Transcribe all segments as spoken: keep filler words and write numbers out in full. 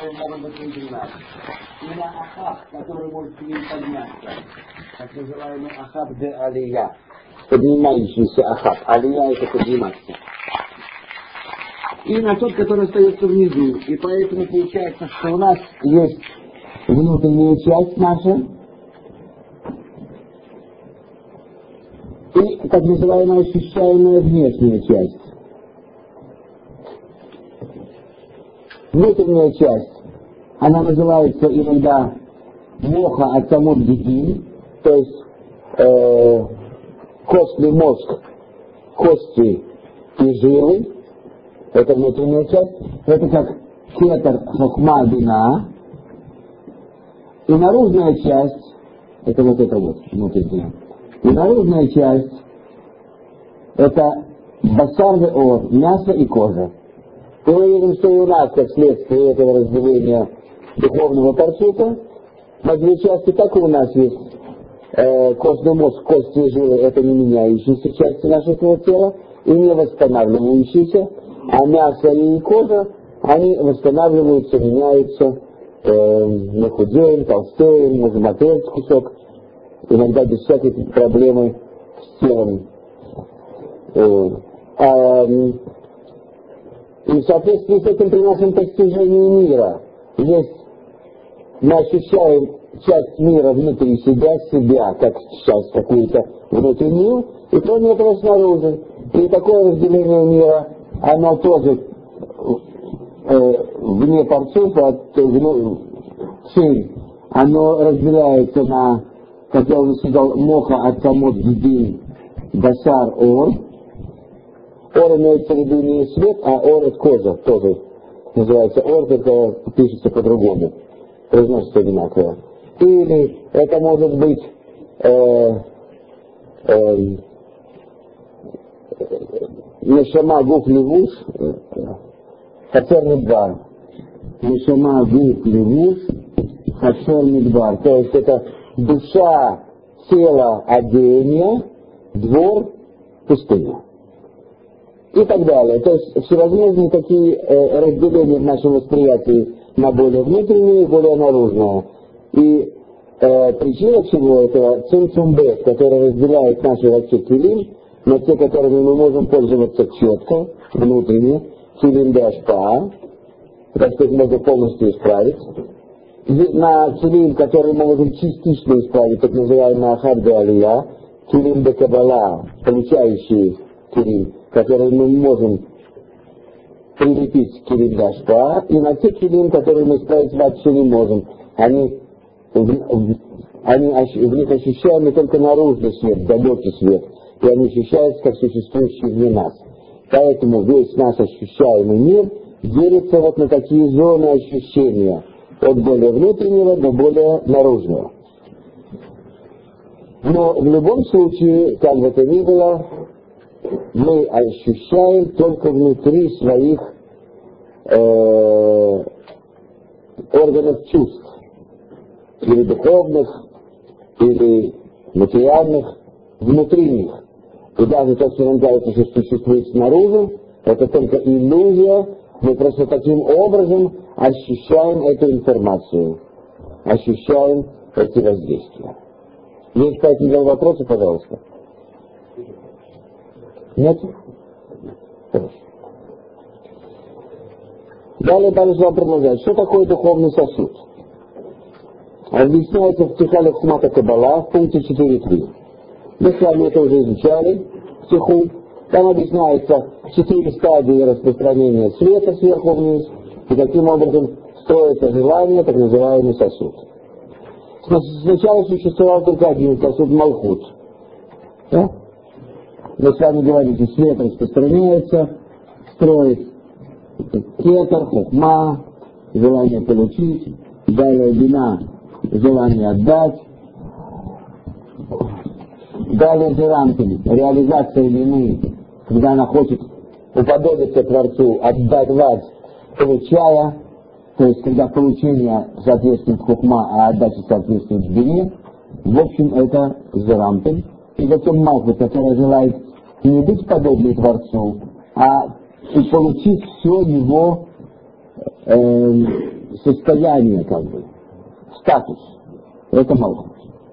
которые могут быть внутри нас. И на ахаб, который может к ним подняться. Так называемый ахаб де алия. Поднимающийся ахаб. Алия это подниматься. И на тот, который остается внизу. И поэтому получается, что у нас есть внутренняя часть наша и так называемая ощущаемая внешняя часть. Внутренняя часть, она называется иногда моха ацамот гидим, то есть э, костный мозг, кости и жилы. Это внутренняя часть. Это как кетер хохма бина. И наружная часть, это вот это вот внутренняя. И наружная часть, это басар ве ор, мясо и кожа. И мы видим, что и у нас, как следствие этого разделения духовного парчута, на две части, так и у нас есть э, костный мозг, кости и жилы, это не меняющиеся части нашего тела и не восстанавливающиеся. А мясо и кожа, они восстанавливаются, меняются, э, мы худеем, толстеем, можем отрезать кусок, иногда без всякой проблемы с телом. Э, а, и в соответствии с этим при нашем постижении мира есть, мы ощущаем часть мира внутри себя, себя, как часть какую-то внутреннюю, и кроме этого снаружи. И такое разделение мира, оно тоже э, вне парцуфа, вне цель, оно разделяется на, как я уже сказал, моха ацамот гидим басар ор. Ор имеется в виду не свет, а ор это кожа, тоже называется ор, только пишется по-другому, произносится одинаково. Или это может быть э, э, нешама гуф левуш, хацер мидбар. Нешама гуф левуш, хацер мидбар. То есть это душа, тело, одеяние, двор, пустыня. И так далее. То есть всевозможные такие э, разделения в нашем восприятии на более внутреннее и более наружное. И э, причина всего этого цимцум бет, который разделяет наши вообще килим, на те, которыми мы можем пользоваться четко, внутренне, килим де ашпаа, так что их можно полностью исправить. И на килим, который мы можем частично исправить, так называемый ахаб де алия, килим де кабала, получающий килим, которые мы можем прилепить к килим де ашпаа, и на те килим, которые мы исправить вообще не можем. Они, они, в них ощущаемый только наружный свет, далекий свет. И они ощущаются как существующие вне нас. Поэтому весь наш ощущаемый мир делится вот на такие зоны ощущения, от более внутреннего до более наружного. Но в любом случае, как бы то ни было, мы ощущаем только внутри своих э, органов чувств, или духовных, или материальных, внутри них. И даже то, что нам кажется, что существует снаружи, это только иллюзия, мы просто таким образом ощущаем эту информацию, ощущаем эти воздействия. Есть какие-то вопросы, пожалуйста? Нет? Хорошо. Далее дальше вам продолжать. Что такое духовный сосуд? Объясняется в Психале Хмата Каббала в пункте четыре три. Мы с вами это уже изучали в Психу. Там объясняется четыре стадии распространения света сверху вниз, и таким образом строится желание, так называемый сосуд. Сначала существовал только один сосуд Малхут. Да? Мы с вами говорите, свет распространяется, строит кетер, хохма, желание получить, далее бина, желание отдать, далее зерампель, реализация вины, когда она хочет уподобиться Творцу, отдать вас, получая, то есть когда получение соответствует хохма, а отдача соответствует бине, в общем это зерампель. И затем Малхут, которая желает не быть подобной Творцу, а и получить все его э, состояние, как бы, статус. Это малхут.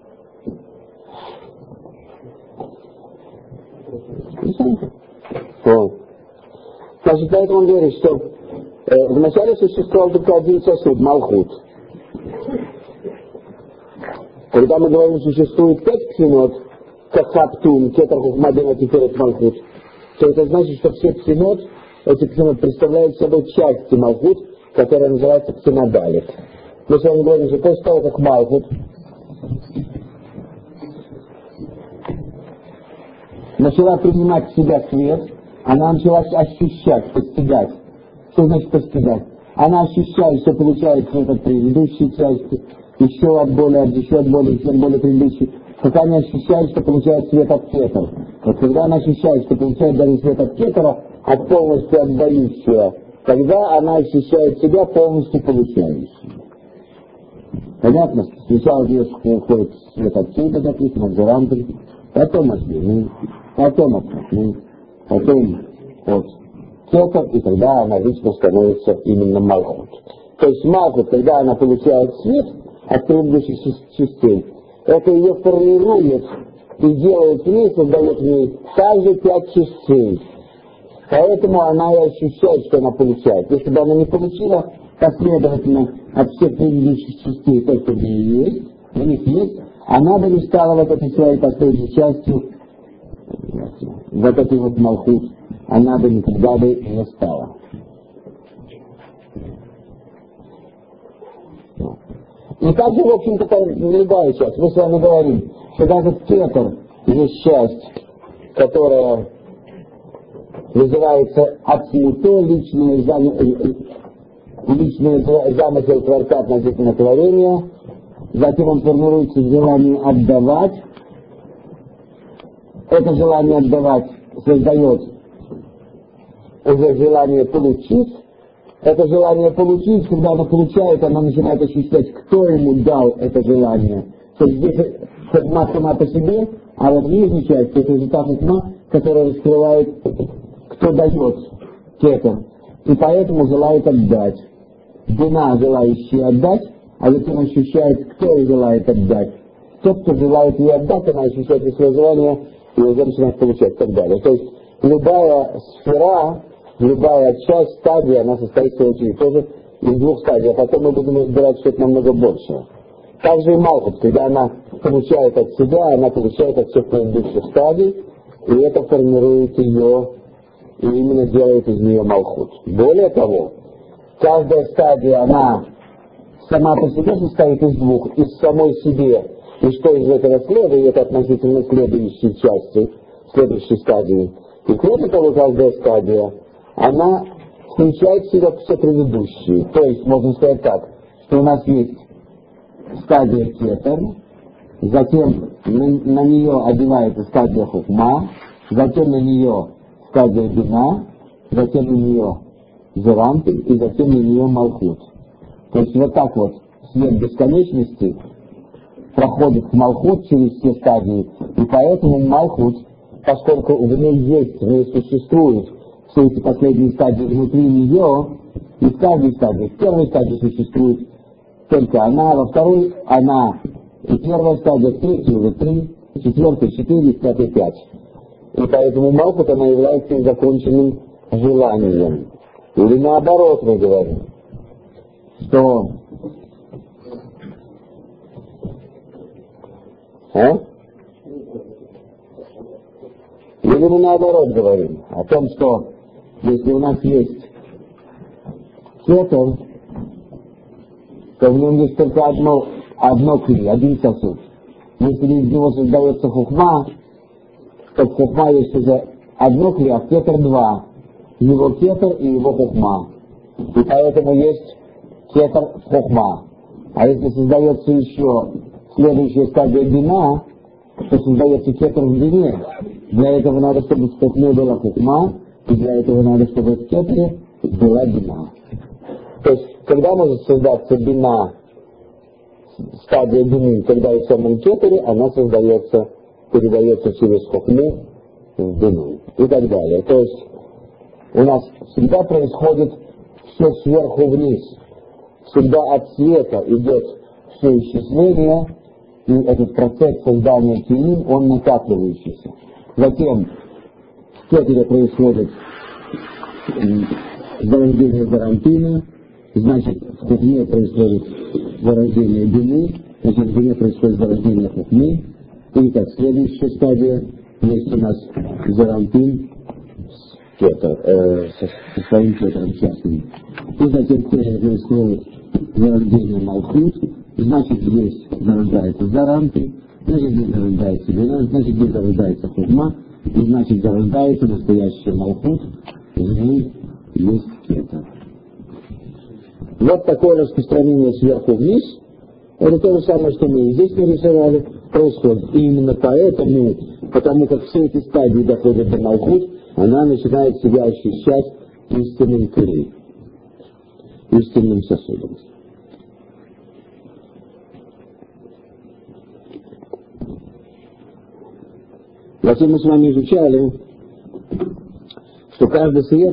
Вот. Значит, поэтому он говорит, что э, вначале существовал только один сосуд, малхут. Когда мы говорим, существует пять псинот, как хаптун, кетар, хухма, бина, тиферет, малхут, то это значит, что все псинот, эти псинот представляют собой части малхут, которая называется псинодалит. Мы с вами говорим, что после того, как малхут начала принимать в себя свет, она начала ощущать, постигать. Что значит постигать? Она ощущает, что получает свет от предыдущей части, еще от более, от еще от более, еще от более предыдущей. Пока не ощущает, что получает свет от кетера. Вот когда она ощущает, что получает даже свет от кетера, от полностью отдающего, тогда она ощущает себя полностью получающей. Понятно? Сначала в нее уходит свет отсюда, допустим, от Зеранты, потом от Луны, потом от Луны, потом от кетер, и тогда она лично становится именно малхут. То есть малхут, когда она получает свет от предыдущих частей, это ее формирует и делает в ней, создает в ней также пять частей. Поэтому она и ощущает, что она получает. Если бы она не получила, последовательно от всех предыдущих частей, то, что в ней есть, у них есть, она бы не стала вот этой своей последней частью, вот этой вот малхут, она бы никогда бы не стала. И также, в общем-то, любая часть. Мы с вами говорим, что даже в кетер есть часть, которая называется отсюда личное замысел, личный замысел Творца относительно творения. Затем он формируется желание отдавать. Это желание отдавать создает уже желание получить. Это желание получить, когда она получает, она начинает ощущать, кто ему дал это желание. То есть здесь хохма сама по себе, а вот в нижней части это уже та хохма, которая раскрывает, кто дает кетер. И поэтому желает отдать. Бина, желающая отдать, а затем ощущает, кто ей желает отдать. Тот, кто желает ей отдать, она ощущает свое желание, и уже начинает получать и так далее. То есть любая сфера, любая часть, стадия, она состоит в свою очередь тоже из двух стадий, а потом мы будем разбирать что-то намного больше. Также и малхут, когда она получает от себя, она получает от всех предыдущих стадий, и это формирует ее, и именно делает из нее малхут. Более того, каждая стадия, она сама по себе состоит из двух, из самой себе, и что из этого следует относительно следующей части, следующей стадии. И кроме того, каждая стадия, она включает в себя все предыдущие. То есть, можно сказать так, что у нас есть стадия кетер, затем на, на нее одевается стадия хухма, затем на нее стадия бина, затем на нее зеранты и затем на нее малхут. То есть вот так вот свет бесконечности проходит в малхут через все стадии, и поэтому малхут, поскольку в ней есть, в ней существует все эти последние стадии внутри нее, и в каждой стадии, в первой стадии существует только она, во второй она, и первая стадия, в третьей уже три, в четвертой четыре, в пятой пять. И поэтому малхут, она является незаконченным желанием. Или наоборот мы говорим, что а? Или мы наоборот говорим о том, что если у нас есть кетер, то в нем есть только одно, одно кли, один сосуд. Если из него создается хухма, то в хухма есть уже одно кли, а в кетер два. Его кетер и его хухма. И поэтому есть кетер хухма. А если создается еще следующая стадия бина, то создается кетер в бине. Для этого надо, чтобы в хухме была хухма, и для этого надо, чтобы в кетере была бина. То есть, когда может создаться бина, стадия бины, когда и в самом кетере, она создается, передается через хухму в бину и так далее. То есть, у нас всегда происходит все сверху вниз. всегда от света идет все исчисление, и этот процесс создания килим, он накапливающийся. Затем в кетере происходит зарождение зарампина, значит, в хухме происходит зарождение бины, значит, в бине происходит зарождение хухмы, и как следующая стадия, есть у нас зарампин с, кетер, э, со, со своим кетером частным. И затем в кетере происходит зарождение малхут, значит, здесь зарождается зарампин, значит, здесь зарождается бина, значит, здесь зарождается хухма, и значит, зарождается настоящий малхут, в ней есть кетер. Вот такое распространение сверху вниз, это то же самое, что мы и здесь нарисовали, происходит. И именно поэтому, потому как все эти стадии доходят до малхут, она начинает себя ощущать истинным кли, истинным сосудом. Затем мы с вами изучали, что каждый свет,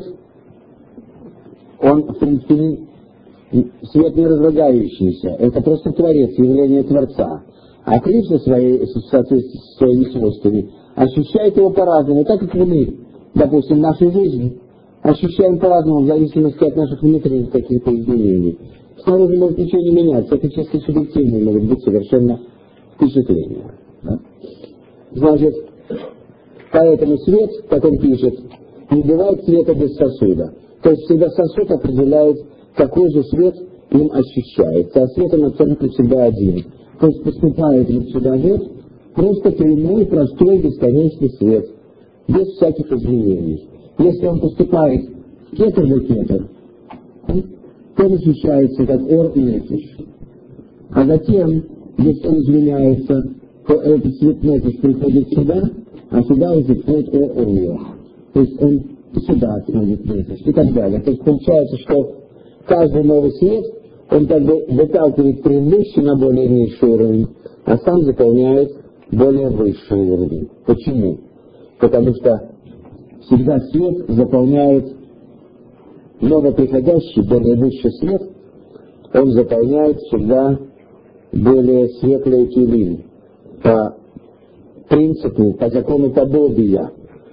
он, в принципе, свет не разлагающийся, это просто Творец, явление Творца. А кли со своей, в соответствии со своими свойствами ощущает его по-разному, так как мы, допустим, нашу жизнь ощущаем по-разному в зависимости от наших внутренних каких-то изменений. Снаружи может ничего не меняться, это чисто субъективное может быть совершенно впечатление. Да? Значит, поэтому свет, как он пишет, не бывает света без сосуда. То есть всегда сосуд определяет, какой же свет им ощущается, а свет он абсолютно всегда один. То есть поступает ли сюда свет, просто прямой, простой, бесконечный свет, без всяких изменений. Если он поступает в кетер за кетер, то он ощущается как ор и нефиш. А затем, если он изменяется, то этот свет нефиш приходит сюда, а сюда уже приходит ор и То есть он сюда отходит нефиш и так далее. То есть получается, что каждый новый свет, он как бы выталкивает предыдущий на более низший уровень, а сам заполняет более высший уровень. Почему? Потому что всегда свет заполняет новоприходящий, более высший свет, он заполняет всегда более светлые килим по принципу, по закону подобия.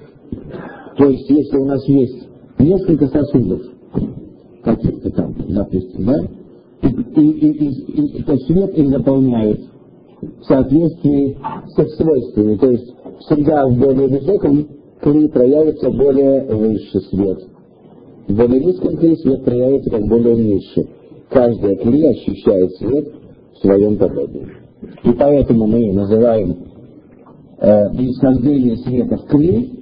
То есть, если у нас есть несколько сосудов, каких-то там, допустим, да, и, и, и, и, и то свет их заполняет в соответствии с их свойствами. То есть всегда в более высоком кли проявится более высший свет. В более низком кли свет проявится как более низший. Каждая кли ощущает свет в своем подобии. И поэтому мы называем э, исхождение света в кли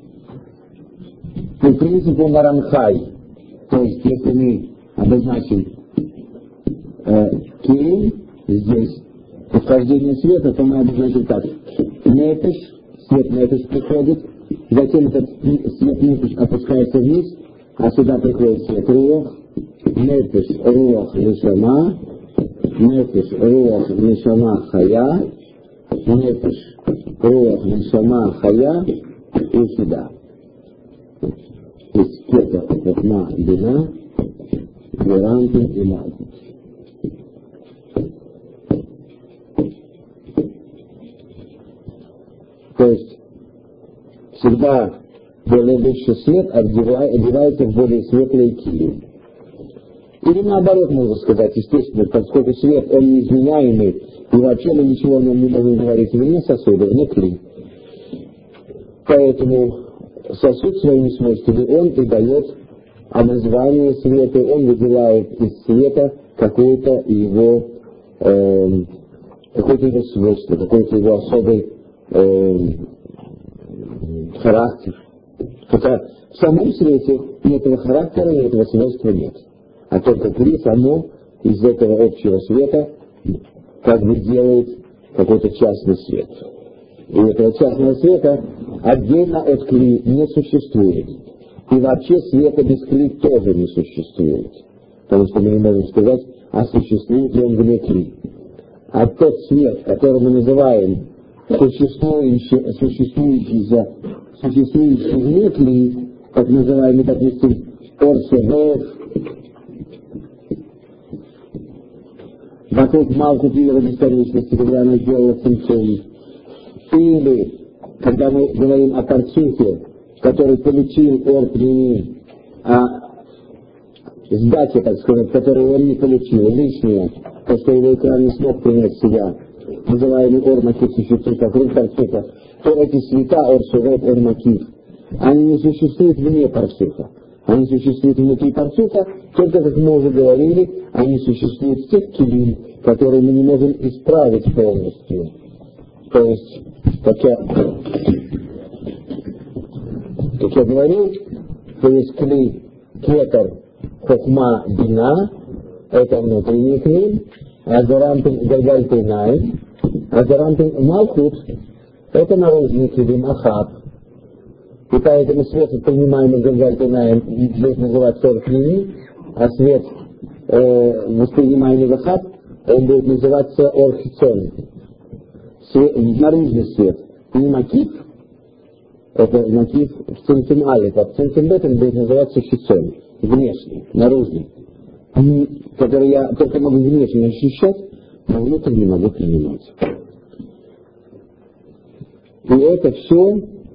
по принципу Маранхай. То есть, если мы обозначим э, килим здесь, вхождение света, то мы обозначим так. Нефиш, свет нефиш приходит, затем этот свет нефиш опускается вниз, а сюда приходит свет руах, нефиш, руах, нишама, нефиш, руах, нишама, хая, нефиш, руах, нишама, хая, и сюда. То есть кетер, хухма, бина, зарампин и малхут. То есть всегда более высший свет одевается в более светлые кили. Или наоборот, можно сказать, естественно, поскольку свет, он неизменяемый, и вообще мы ничего о нем не можем говорить вне сосуда, вне кли. Поэтому сосуд своими свойствами, он и дает о названии света, он выделяет из света какое-то его, э, какое-то его свойство, какой-то его особый э, характер. Хотя в самом свете ни этого характера, ни этого свойства нет. А только кли само из этого общего света как бы делает какой-то частный свет. И этого частного света отдельно от кли не существует. И вообще света без кли тоже не существует. Потому что мы не можем сказать, а существует ли он вне кли. А тот свет, который мы называем существующий, существующий, существующий вне кли, так называемый, допустим, орсевев, вокруг Малхут Ира бесконечности, когда она сделала цимцум. Или, когда мы говорим о Парцухе, который получил ор пними, а сдача, так сказать, которую он не получил, лишнее, то, что его экран не смог принять в себя, называемый ор макив существует вокруг Парцуха, то эти света, ор шевет, ор макив, они не существуют вне Парцуха. Они существуют внутри Парцуха, только, как мы уже говорили, они существуют в тех килим, которые мы не можем исправить полностью. То есть, как я, как я говорил, то есть кли, кетер, хохма, бина, это внутренний кли, азарантин, гальгальтинай, азарантин, малхут, это наружный килим, ахаб. И поэтому свет, принимаемый Гальгальтинаем, будет называться Ор-Пними, а свет, э, воспринимаемый Вахаб, он будет называться Ор-Хицон. Наружный свет. Не макив, это макив в цинцум алиф, а в цинцум бет он будет называться Хицон. Внешний, наружный. Который я только могу внешне ощущать, но внутренне могу принимать. И это все...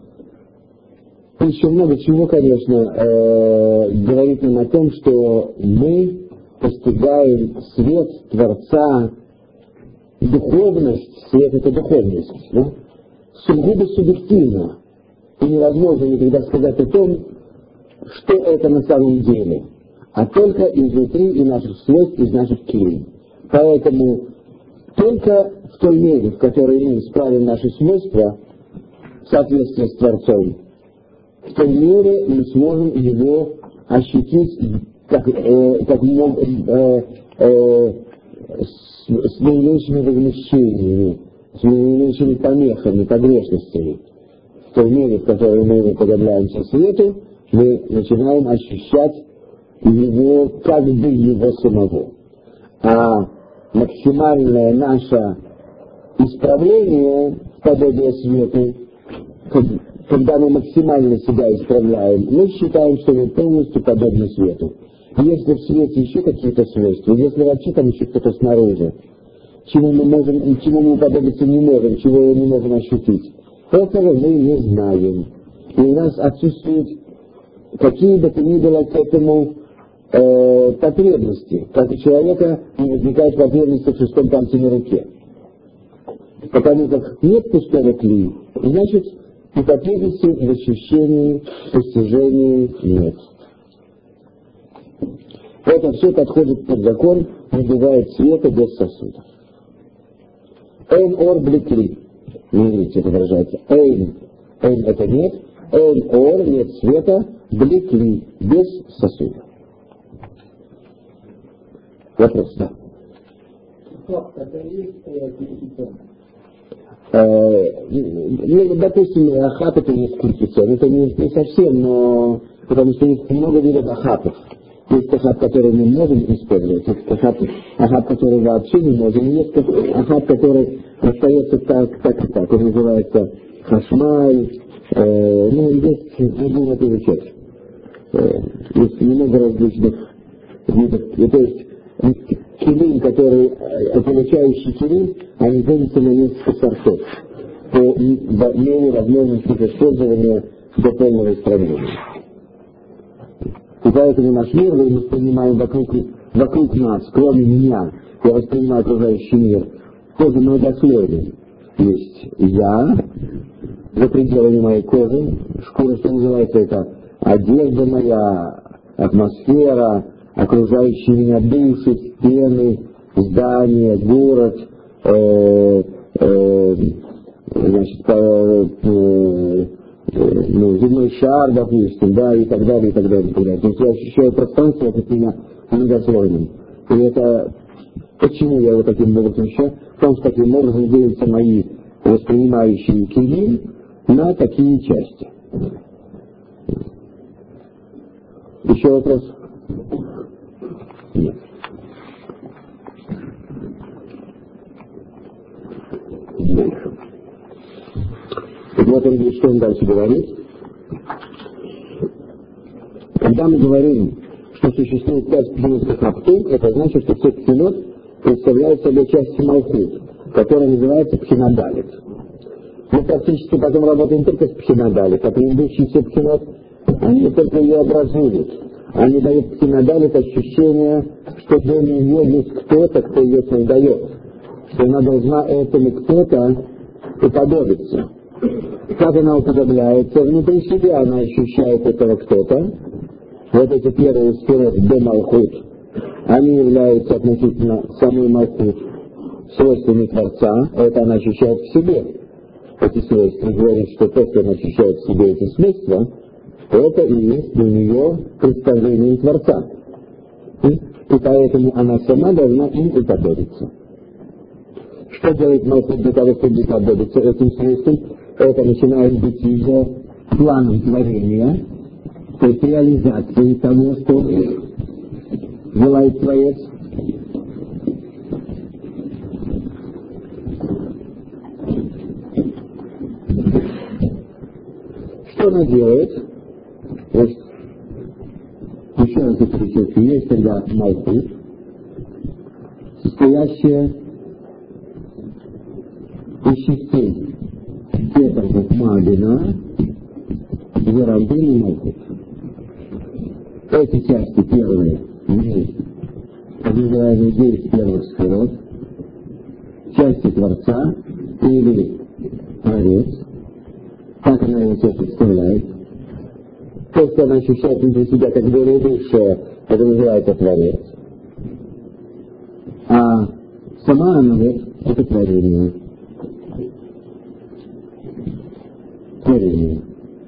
Еще много чего, конечно, э, говорит нам о том, что мы постигаем свет Творца, духовность, свет — это духовность, да? Сугубо субъективно. И невозможно никогда сказать о том, что это на самом деле, а только изнутри и наших свойств, из наших килей. Поэтому только в той мере, в которой мы исправим наши свойства в соответствии с Творцом, в той мере мы сможем его ощутить как, э, как мог, э, э, с, с наименьшими возмещениями, с наименьшими помехами, погрешностями. В той мере, в которой мы уподобляемся свету, мы начинаем ощущать его как бы его самого. А максимальное наше исправление в подобие свету, когда мы максимально себя исправляем, мы считаем, что мы полностью подобны свету. Если в свете еще какие-то свойства, если вообще там еще кто-то снаружи, чему мы можем, чему мы уподобиться не можем, чего мы не можем ощутить, этого мы не знаем. И у нас отсутствуют какие бы то ни было к этому э, потребности. Как у человека не возникает потребности в шестом пальце на руке. Потому как нет пустого кли, значит, и потребности в ощущении, постижении нет. Это все подходит под закон, не бывает света без сосудов. Эйн ор блекли. Не видите, это выражается. Эйн. Эйн это нет. Эйн ор нет света. Блекли. Без сосудов. Вопрос, да. Ну, допустим, ахап это есть кирпичон. Это не, не совсем, но потому что есть много видов ахапов. Есть ахап, который мы можем использовать, есть ахап, ахап, который вообще не можем, есть ахап, который остается так, так и так. Он называется хашмаль, э, ну, есть, нужно это изучать. Э, есть много различных видов. И, то есть, килим, который, получающий килим, они делятся на несколько сортов по мере возможности использования до полного исправления. И поэтому наш мир мы воспринимаем вокруг, вокруг нас, кроме меня, я воспринимаю окружающий мир, тоже многослойный. Есть я, за пределами моей кожи, шкура, что называется, это одежда моя, атмосфера, окружающие меня души, стены, здания, город, э, э, значит, э, э, ну, земной шар, допустим, да, и так далее, и так далее, и так далее. То есть я ощущаю пространство от меня многослойным. И это, почему я его таким образом ощущаю? Потому что таким образом делятся мои воспринимающие килим на такие части. Еще вопрос? Нет. Дальше. И вот он, что он дальше говорит. Когда мы говорим, что существует пять пхинот хаптун, это значит, что все пхинот представляет собой часть Малхут, которая называется Пхинадалит. Мы практически потом работаем только с Пхинадалит, а предыдущие все Пхинот, они только ее образуют. Они дают Пхинадалит ощущение, что для нее есть кто-то, кто ее создает, что она должна этому кто-то уподобиться. Как она уподобляется? Внутри себя она ощущает этого кто-то. Вот эти первые сферы до Малхут, они являются относительно самой Малхут свойствами Творца, это она ощущает в себе. Эти свойства говорят, что то, что она ощущает в себе эти свойства, это и есть для нее представление Творца. И поэтому она сама должна им уподобиться. Что делает Малхут для того, чтобы уподобиться этим свойствам? Это начинает быть ее планом творения, то есть реализацией того, что желает Творец. Что она делает? Значит, еще раз это перечислю. Есть тогда Малхут, состоящая из частей Кетов, Магина, Верандин и Малхут. Эти части первые есть так называемые девять первых сферот, части Творца или Творец, как она его себе представляет. То, что она ощущает внутри себя как более высшее, это называется Творец. А сама она вот это творение. Творение.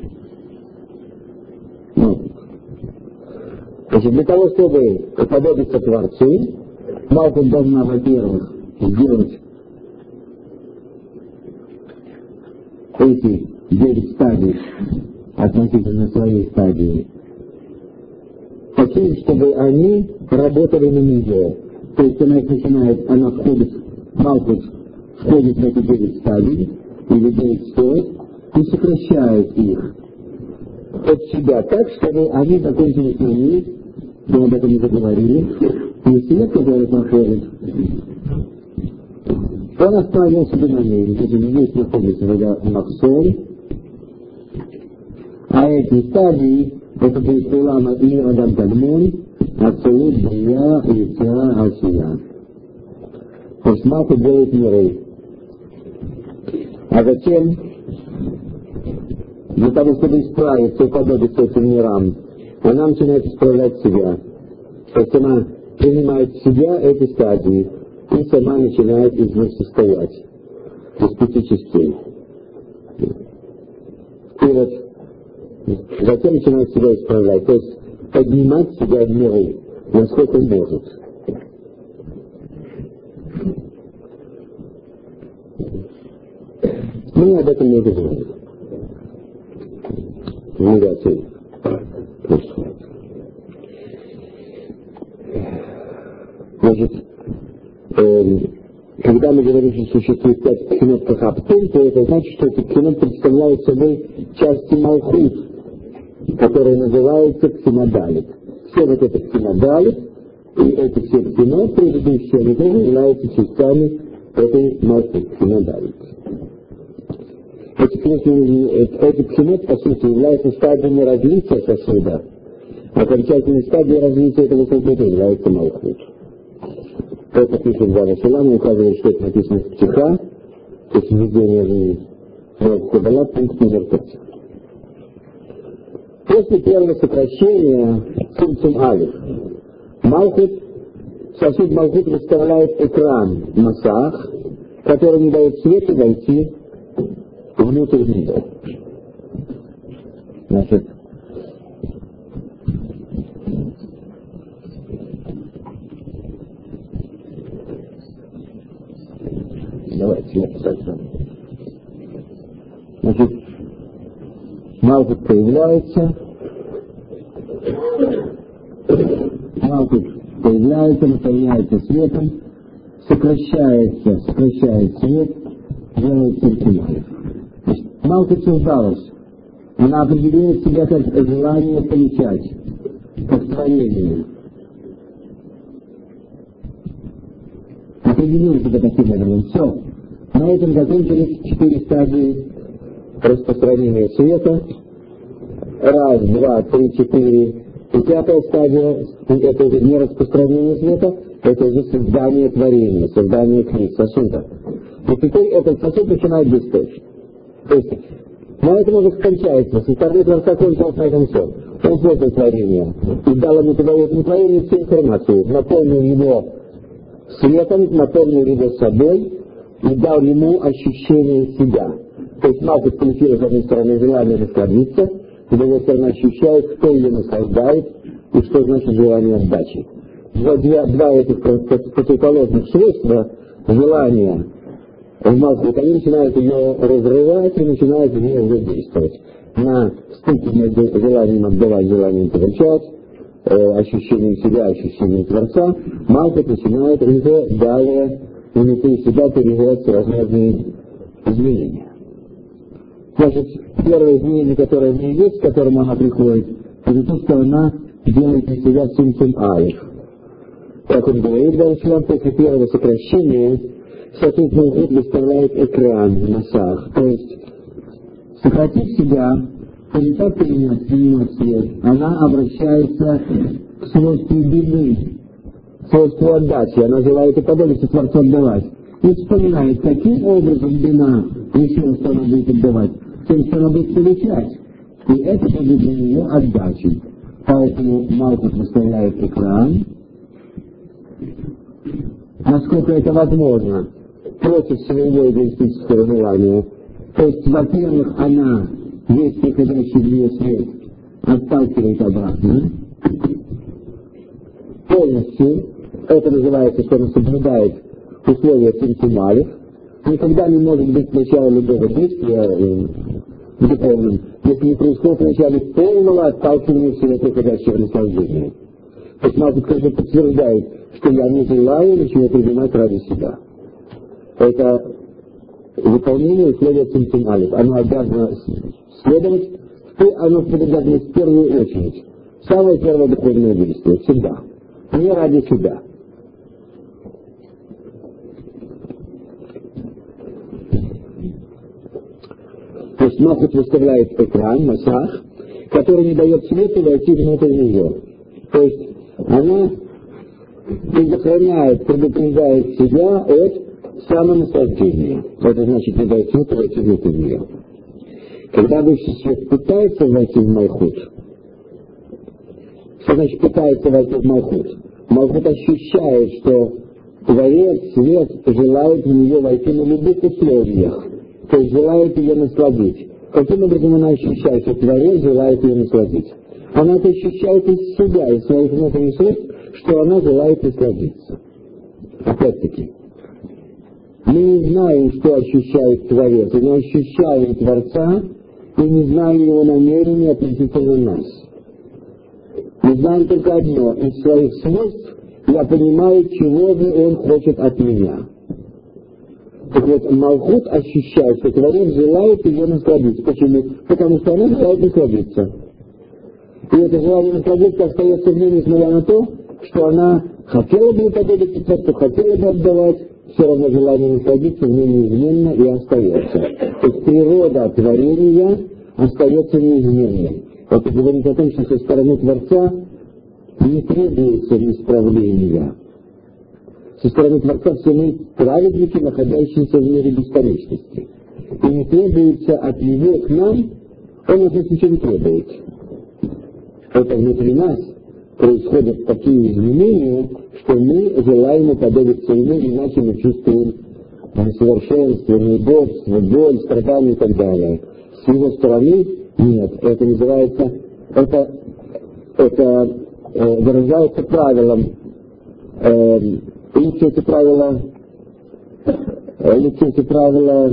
Ну. Значит, для того, чтобы уподобиться Творцу, Малхут должна, во-первых, сделать эти девять стадий относительно своей стадии такие, чтобы они работали на нее. То есть она их начинает, она входит, Малхут входит в эти девять стадий, или девять сфер, и сокращает их от себя так, чтобы они закончились на ней, мы об этом уже говорили, не свет, который находит, он остановился бы на ней. Здесь находится вода Махсон, а эти стадии, это будет Улама и Адам Тагмон, Ацелут, Брия, Яцера, Асия. То есть Малхут делает миры. А затем, для того, чтобы исправиться и уподобиться этим мирам, она начинает исправлять себя. То есть она принимает в себя эти стадии и сама начинает из них состоять, из пяти частей. И вот затем начинает себя исправлять, то есть поднимать себя в миры, насколько может. Мы об этом не говорим. Негатив. Значит, э, когда мы говорим, что существует пять пхинот кахаптун, то это значит, что эти пхинот представляют собой части Малхут, которые называются Пхинадалит. Все вот это Пхинадалит, и эти все пхинот, предыдущие, они тоже являются частями этой Малхут Пхинадалит. Эти пхинот, эти пхинот, по сути, являются стадиями развития сосуда. Окончательной стадией развития этого сосуда является Малхут. Это пишет Бава Шилам, указывает, что это написано в Птиха, то есть введение в Каббала, пункт номер пять. После первого сокращения Цимцум Алиф, Малхут, сосуд Малхут представляет экран Масах, который не дает свету войти внутрь мира. Значит, давайте я посмотрю. Значит, Малхут появляется, Малхут появляется, наполняется светом, сокращается, сокращает свет, делает Цимцум Алиф. Малхут создалась. Она определяет себя как желание получать, как творение. определил себя таким образом. Все. На этом закончились четыре стадии распространения света. Раз, два, три, четыре. И пятая стадия, это уже не распространение света, это уже создание творения, создание книг, сосуда. И теперь этот сосуд начинает бессточить. То есть, на этом уже кончается. Со стороны Творца кончилось на этом все. Он создал творение и дал ему туда этому творению всю информацию, наполнил его светом, наполнил его собой и дал ему ощущение себя. То есть Малкус получила, с одной стороны, желание насладиться, с другой стороны, ощущает, кто ее наслаждает и что значит желание отдачи. Два, два этих противоположных свойства, желания в Малкус, они начинают ее разрывать и начинают в нее уже действовать. На стыке между желанием отдавать, желанием получать, э, ощущением себя, ощущением Творца, Малкус начинает уже далее внутри себя переживать разные изменения. Значит, первое изменение, которое в ней есть, к которому она приходит, это то, что она делает из себя цимцум алиф. Как он говорит, дальше, после первого сокращения, соответственно, он выставляет экран в носах. То есть, сократив себя, перестав принимать свет, она обращается к свойству длины, к свойству отдачи. Она желает уподобиться Творцу отдавать. И вспоминает, каким образом длина решила, что она будет отдавать, тем, что она будет получать. И это будет для нее отдачей. Поэтому Малкус выставляет экран, насколько это возможно, против своего эгоистического желания. То есть, во-первых, она весь приходящий в нее свет отталкивает обратно. Полностью, это называется, что она соблюдает условия цимцум алиф. Никогда не может быть начала любого действия духовным, если не происходит вначале полного отталкивания всего приходящего наслаждения. То есть Малкус, конечно, подтверждает, что я не желаю ничего принимать ради себя. Это выполнение условия цимцум алиф. Оно обязано следовать, оно обязано в первую очередь. Самое первое духовное действие, всегда. Не ради себя. То есть Малкус выставляет экран, масах, который не дает свету войти внутрь нее. То есть она предохраняет, предупреждает себя от самонаслаждения. Это значит, не дает свету войти внутрь нее. Когда высший свет пытается войти в Малхут, что значит пытается войти в Малхут? Малхут ощущает, что Творец, свет, желает в нее войти на любых условиях. То есть желает ее насладить. Каким образом она ощущает, что Творец желает ее насладить? Она это ощущает из себя, из своих внутренних средств, что она желает насладиться. Опять-таки, мы не знаем, что ощущает Творец, мы ощущаем Творца и не знаем его намерения относительно нас. Мы знаем только одно: из своих свойств я понимаю, чего же он хочет от меня. Так вот, Малхут ощущает, что Творец желает ее насладиться. Почему? Потому что она желает насладиться. И это желание насладиться остается в ней, несмотря на то, что она хотела бы уподобиться Творцу, хотела бы отдавать, все равно желание насладиться в ней неизменно и остается. То есть природа творения остается неизменной. Это говорит о том, что со стороны Творца не требуется исправления. Со стороны Творца все мы праведники, находящиеся в мире бесконечности. И не требуется от него к нам, он от нас ничего не требует. Это внутри нас происходят такие изменения, что мы желаем уподобиться ему, иначе мы чувствуем несовершенство, неудобство, боль, страдания и так далее. С его стороны нет. Это называется, это, это э, выражается правилом, э, лучше эти правила, э, лучше эти правила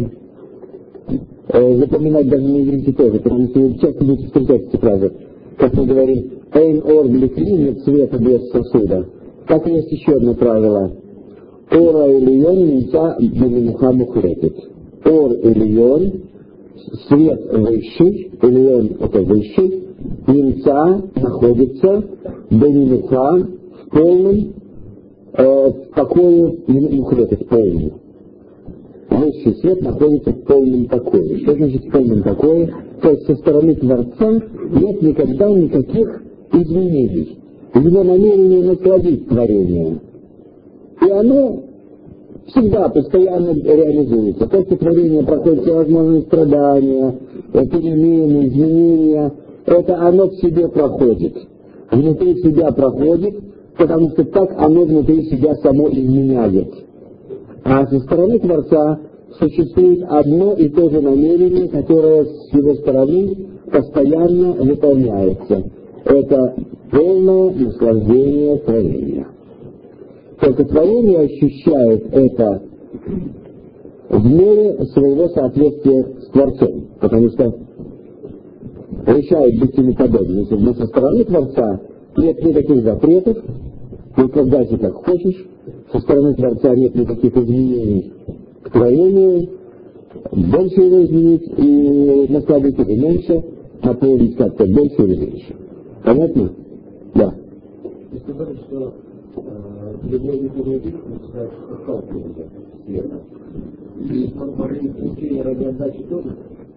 э, запоминать даже на иврите тоже, потому что вы часто будете встречать эти фразы. Как мы говорим, «Эйн ор блекли» нет света без сосуда. Так есть еще одно правило. «Ора элион нельзя бенемуха мухретит». «Ор элион» свет высший, элион это высший, нельзя находится бенемуха в полном э, в покое мухлетов полный. Высший свет находится в полном покое. Что значит в полном покое? То есть со стороны Творца нет никогда никаких изменений. Его намерение насладить творением. И оно всегда постоянно реализуется. Только творение проходит всевозможные страдания, перемены, изменения. Это оно в себе проходит. Внутри себя проходит, потому что так оно внутри себя само изменяет. А со стороны Творца существует одно и то же намерение, которое с его стороны постоянно выполняется. Это полное наслаждение творения. Только творение ощущает это в мере своего соответствия с Творцом, потому что решает быть ему подобным. Но со стороны Творца нет никаких запретов, наслаждайся как хочешь, со стороны Творца нет никаких изменений к творению, больше его изменить и насладить или меньше, наполнить как-то больше или меньше. Понятно? Да. Вы сказали, что э, любой духовный дух начинает отталкиваться от света. И получение ради отдачи тоже?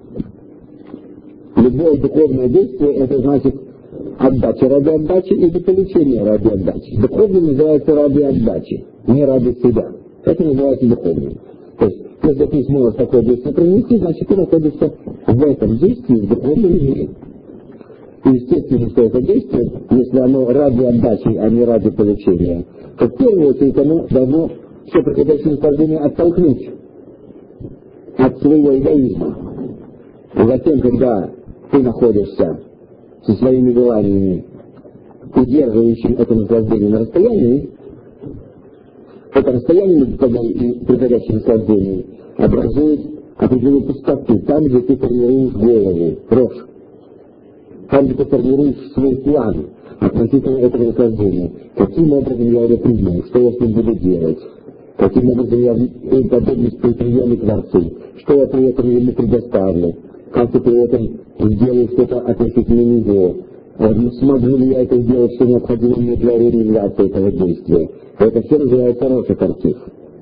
Любое духовное действие — это значит отдача ради отдачи или получение ради отдачи. Духовное называется ради отдачи, не ради себя. Это называется духовным. То есть, если ты сможешь такое действие принести, значит ты находишься в этом действии в духовном мире. И естественно, что это действие, если оно ради отдачи, а не ради получения, то в первую очередь оно должно все приходящее наслаждение оттолкнуть от своего эгоизма. И затем, когда ты находишься со своими желаниями, удерживающим это наслаждение на расстоянии, это расстояние между тобой и приходящим наслаждением образует определенную пустоту, там, где ты формируешь голову, рожь. Там, где ты формируешь свой план относительно этого наслаждения. Каким образом я его принимаю, что я с ним буду делать, каким образом я подобность предприемы Творцу, что я при этом ему предоставлю, как я при этом сделаю что-то относительно него, смогу ли я это сделать, что необходимо мне для реализации этого действия. Это все называется рожь-картив.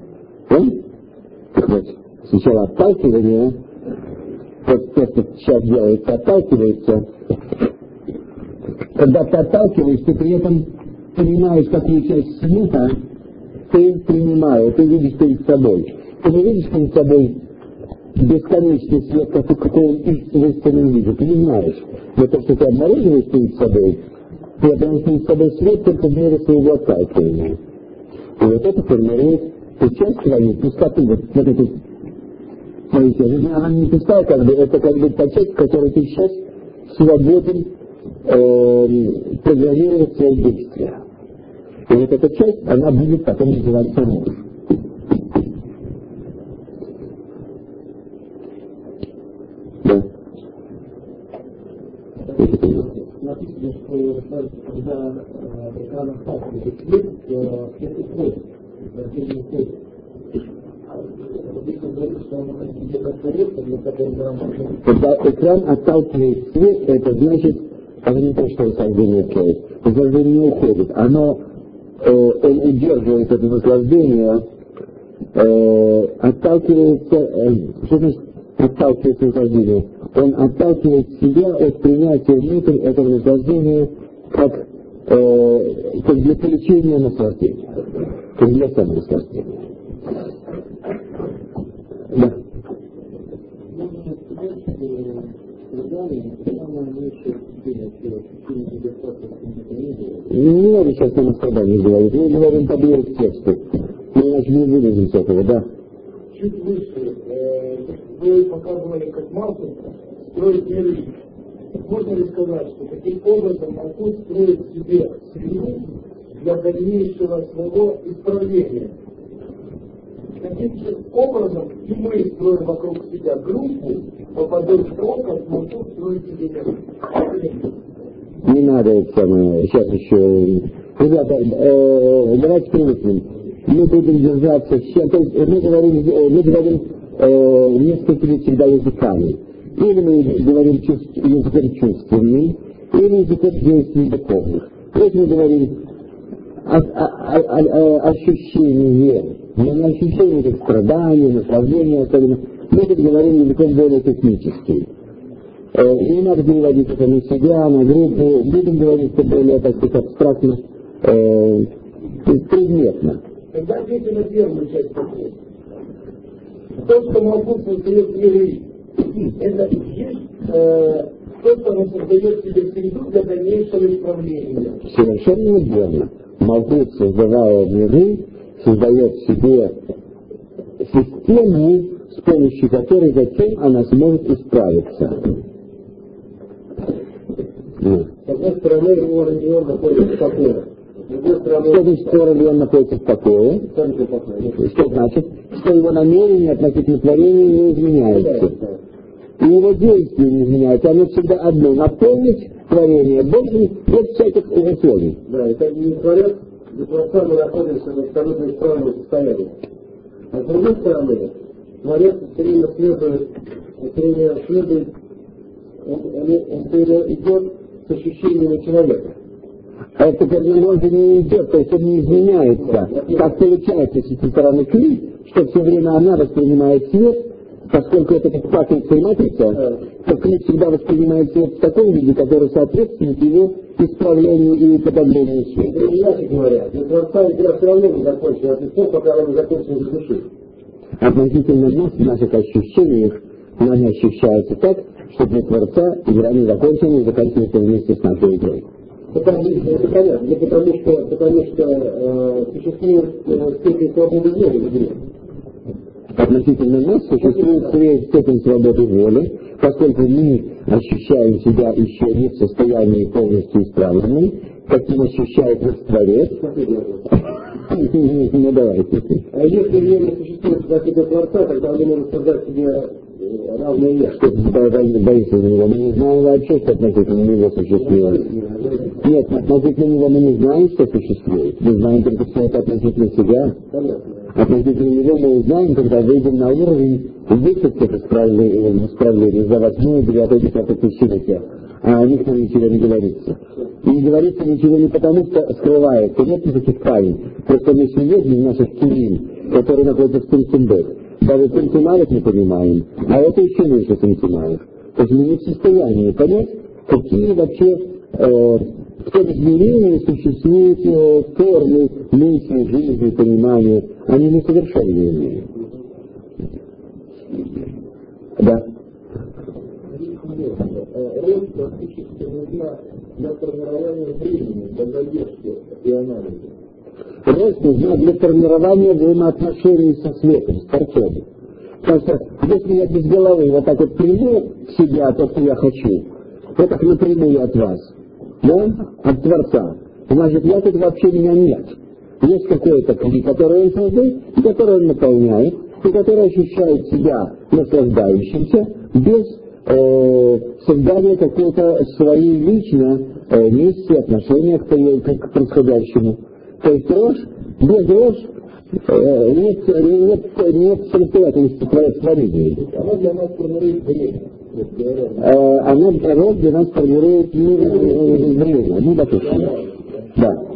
Так вот, сначала отталкивание, вот то, что сейчас делается, отталкивается. Когда ты отталкиваешься, ты при этом понимаешь, какую часть света ты принимаешь, ты видишь перед собой. Ты не видишь перед собой бесконечный свет, какой он истинно видит, ты не знаешь. Но то, что ты обнаруживаешь перед собой, ты обнаруживаешь перед собой свет только в мере своего отталкивания. И вот это формирует ту часть твою, пустоту, вот, вот эту твою часть. Она не пустая, как бы, это как бы та часть, в которой ты сейчас свободен э, программировать свои действия. И вот эта часть, она будет потом называться рожь. Да. Написано, что когда экран сталкивается свет, свет уходит, свет не уходит. Здесь он говорит, что он находится где-то остается, для которого можно... Когда экран отталкивает свет, это значит, это не то, что наслаждение уходит. Наслаждение не уходит. Оно, э, он удерживает это наслаждение, э, отталкивается, э, что значит отталкивается наслаждение? Он отталкивает себя от принятия внутрь этого наслаждения как, э, как для получения наслаждения, как для самонаслаждения. Да. Не надо сейчас о страдании говорить, мы говорим по белому тексту. Мы иначе не вылезем с этого, да? Чуть выше, э, вы показывали, как Мартин строит мир. Можно ли сказать, что таким образом Мартин строит себе среду для дальнейшего своего исправления? Таким же образом и мы строим вокруг себя группу по подобию того, как Мартин строит себе мир. Не надо это самое, сейчас еще... Ребята, э, давайте привыкнем. Мы будем держаться все, то есть мы говорим, мы говорим э, несколькими всегда языками. Или мы говорим чувств, языком чувственным, или языком действий духовных. Вот мы говорим о, о, о, о, ощущение, не ощущение как страдания, наслаждения особенно. Мы тут говорим языком более технический. Э, не надо переводить это на себя, на группу, будем говорить это более, так сказать, абстрактно, э, предметно. Когда ответим на первую часть вопроса. То, что Малкут создает миры, это есть э, то, что он создает себе среду для дальнейшего исправления. Совершенно верно. Малкут, создавая миры, создает себе систему, с помощью которой затем она сможет исправиться. С одной стороны, уровень он находится в покое. С другой стороны, что значит, уровень он находится в покое? Что значит? Что его намерение относительно творения не изменяется. И его действия не изменяются. Оно всегда одно. Наполнить творение Божьим без всяких условий. Да, это не творец, где Творца мы находимся в абсолютно исправном состоянии. А с другой стороны, Творец все время следует, все время следует, он, он все время идет с ощущениями человека. Это терминология не идет, то есть он не изменяется. Так получается со стороны Кли, что все время она воспринимает свет, поскольку это как матрица и матрица, то Кли всегда воспринимает свет в таком виде, который соответствует его исправлению и подоблению света. Иначе говоря, для Творца игра все равно не закончилась, и все, пока она не закончилась для души. Относительно нас, в наших ощущениях, они ощущаются так, что для Творца игра не закончена и заканчивается вместе с нашей игрой. Потому, это понятно, да потому что, потому что э, существует э, степень свободы воли в игре. Относительно нас существует степень свободы воли, поскольку мы ощущаем себя еще не в состоянии полностью исправленной, каким ощущает нас Творец. Ну давайте. А если время существует для себя Творца, тогда он не может создать себе равное я. Что ты боишься за него? Мы не знаем вообще, что относительно него существует. Нет, относительно него мы не знаем, что существует. Мы знаем только, что это относительно себя. Относительно него мы узнаем, когда выйдем на уровень высоких исправлений за восьмое, девятое, десятое тысячелетия. А о них нам ничего не говорится. И не говорится ничего не потому, что скрывается. Нет никаких тайн. Просто мы свидетели наших килим, которые находятся в Цимцумбек. Даже Цимцумалек не понимаем, а это еще меньше Цимцумалек. То есть мы не в состоянии понять, какие вообще э, в том измерении существуют э, формы мысли, жизни, понимания. Они несовершенные. Да. Рост практически нужна для формирования времени, для задержки и анализа. Рост нужна для формирования взаимоотношений со светом, с Творцом. Потому что если я без головы вот так вот приму в себя то, что я хочу, вот так напрямую от вас, да, от Творца, значит, я тут вообще меня нет. Есть какой-то кли, который он создает, и который он наполняет, и который ощущает себя наслаждающимся без э, создания какой-то своей лично э, миссии, отношения к, к происходящему. То есть ложь, без ложь э, нет, нет, нет самостоятельности творения. Она для нас формирует время. Э, она ложь для нас формирует время. Ну, допустим. Да.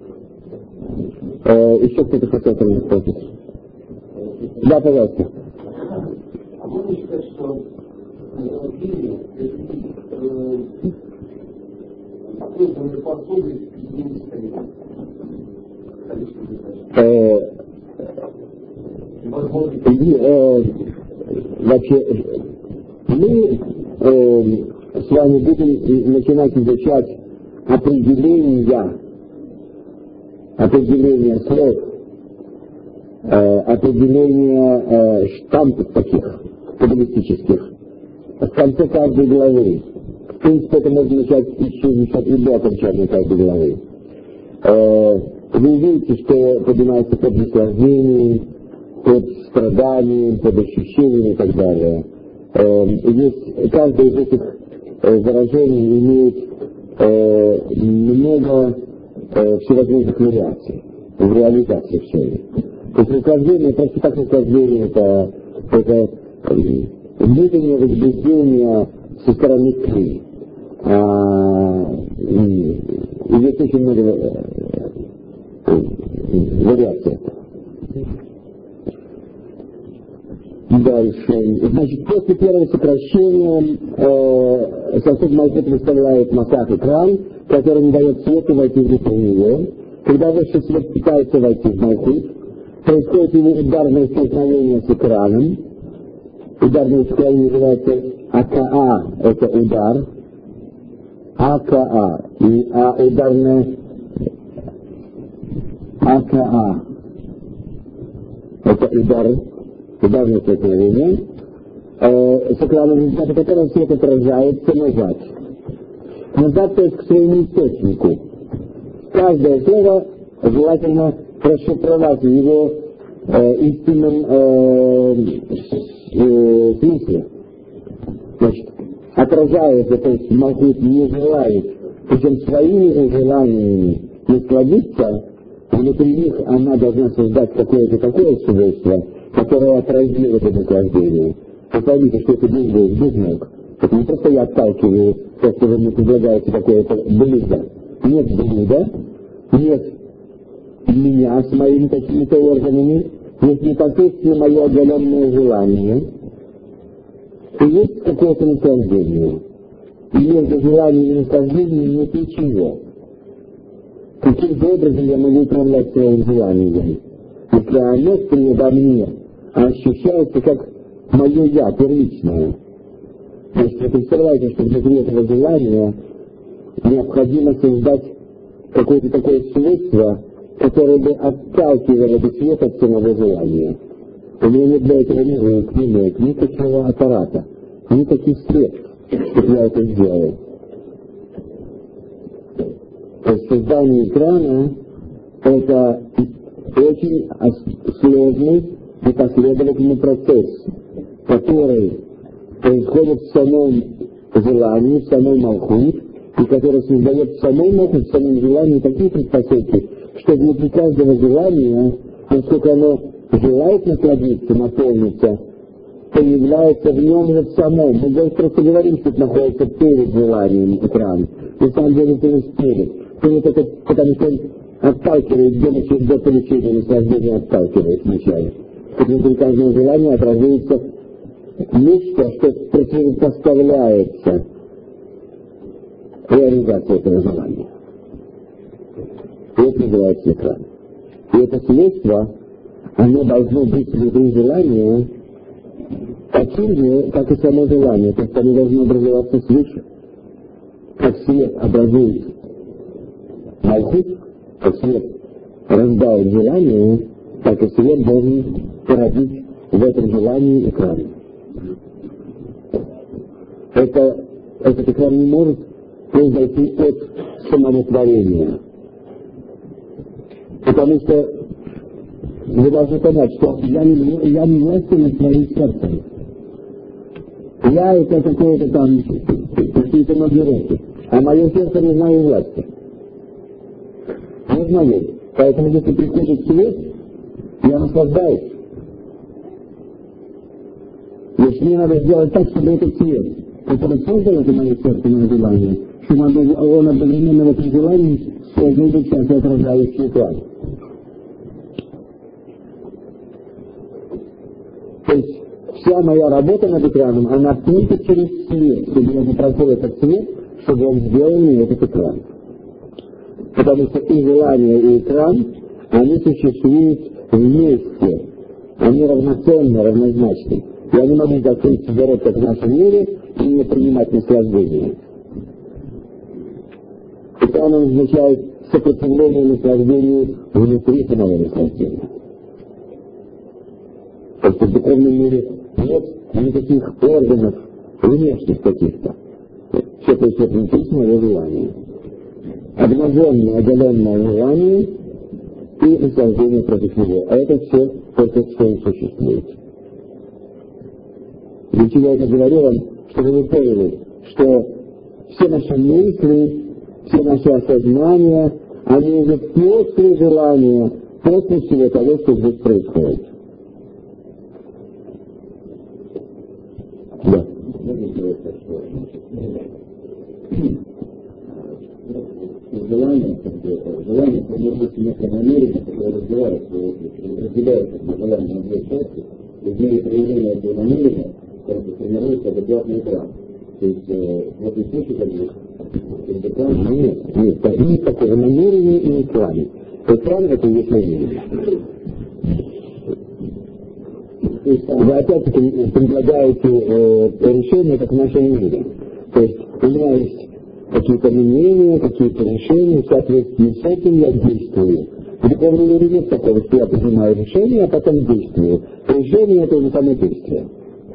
Э, еще кто-то хотел что-нибудь спросить? Да, пожалуйста. А можно считать, что время это способность изменить время? Э, э, вообще, мы э, с вами будем начинать изучать определения, определения слов, э, определения э, штампов таких каббалистических в конце каждой главы. В принципе, это можно начать еще изучать и до окончания каждой главы. Э, Вы увидите, что поднимается под наслаждением, под страданием, под ощущением и так далее. Э, есть, каждое из этих э, выражений имеет э, много э, всевозможных вариаций в реализации всего. То есть наслаждение, просто так наслаждение, это, это э, внутреннее возбуждение со стороны кли. А, и, и здесь очень много вариация. Дальше. Значит, после первого сокращения э, сосуд Малхут выставляет масах экран, который не дает свету войти внутрь него. Когда высший свет пытается войти в Малхут, происходит его ударное столкновение с экраном. Ударное столкновение называется АКА, это удар. АКА. И а ударное АКА. Это удар. Ударное столкновение, э, с экраном, в результате которого свет отражается назад. Назад, то есть к своему источнику. Каждое слово желательно расшифровать в его э, истинном э, э, смысле. Значит, отражается, то есть Малхут не желает, причем своими желаниями не складиться, внутри них она должна создать какое-то такое свойство, которое отразило это наслаждение. Вы поймите, что это без без ног. Это не просто я отталкиваю то, что вы мне предлагаете какое-то блюдо. Нет блюда, нет меня с моими какими-то органами, есть непосредственно мое оголенное желание, и есть какое-то наслаждение. И между желанием и наслаждением нет ничего. Каким же образом я могу управлять своим желанием? Если оно обо мне ощущается как мое я, первичное. Значит, вы представляете, что внутри этого желания необходимо создать какое-то такое свойство, которое бы отталкивало бы свет от самого желания. У меня нет для этого ни рук, ни ног, никакого аппарата, никаких средств, чтобы я это сделал. То есть создание экрана — это очень сложный и последовательный процесс, который происходит в самом желании, в самом Малхут, и который создает в самом Малхут, в самом желании такие предпосылки, что внутри каждого желания, насколько оно желает насладиться, наполниться, появляется в нем же в самом. Мы просто говорим, что это находится перед желанием экран. На самом деле это не перед. Это потому что он отталкивает, где до получения наслаждения отталкивает вначале. Внутри каждого желания отражается нечто, что противопоставляется реализации этого желания. И это называется экран. И это свойство, оно должно быть внутри желания таким же, как и само желание. То есть оно должно образоваться свыше. Как свет образует Малхут, как свет рождает желание, так и свет должен породить в этом желании экран. Это, этот экран не может произойти от самого творения. Потому что вы должны понять, что я не, я не властен над своим сердцем. Я это какое-то там, какие-то наберете, а мое сердце не знаю власти. Не знаю. Поэтому если приходит свет, я наслаждаюсь. Если мне надо сделать так, чтобы этот свет, который создал это мое сердце, мое желание, чтобы он одновременно в этом желании создал бы всякий отражающий экран. То есть вся моя работа над экраном, она только через свет, чтобы я попросил этот свет, чтобы он сделал мне этот экран. Потому что и желание, и экран, они существуют вместе. Они равноценны, равнозначны. Я не могу закрыть себе рот, как в нашем мире, и не принимать наслаждение. Экран означает сопротивление наслаждению внутри самого наслаждения. Потому что в духовном мире нет никаких органов внешних каких-то. Все происходит внутри самого желания. Обнаженное, оголенное желание и наслаждение против него. А это все только что и существует. Для чего я это говорю вам, чтобы вы поняли, что все наши мысли, все наши осознания, они уже после желания, после всего того, что здесь происходит. Да. желание, желание формируется некое намерение, которое развивается, разделяется на желание на две части, и в мере проявления этого намерения формируется адекватный экран. То есть в этом случае, как бы, экран... Нет, нет, нет такого намерения и экрана. Экран — это есть намерение. Вы опять-таки предлагаете э, решение как наше намерение. То есть у меня есть какие-то мнения, какие-то решения, в соответствии с этим я действую. В духовном мире нет такого, что я принимаю решение, а потом действую. Решение — это уже само действие.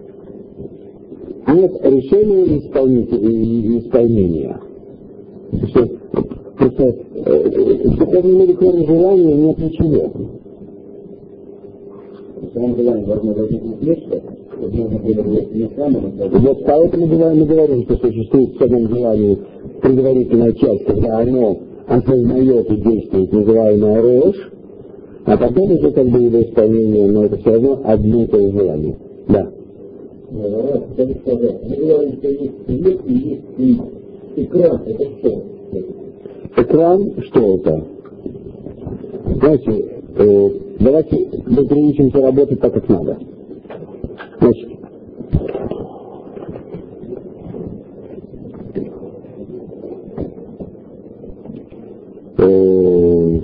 Нет решения и исполнения. Что, просто э, в духовном мире, кроме желания, нет ничего. В самом желании должно возникнуть нечто, чтобы можно было не самому. Вот поэтому мы говорим, что существует в самом желании предварительная часть, когда оно осознает и действует, называемая рожь, а потом уже как бы его исполнение, но это все равно одно и то же желание. Да. Мы говорим, что есть свет и есть тень. Экран — это что? Экран — что это? Знаете, э, давайте мы приучимся работать так, как надо. Значит, э,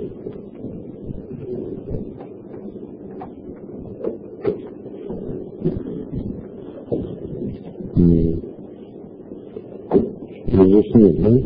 здесь нет, да?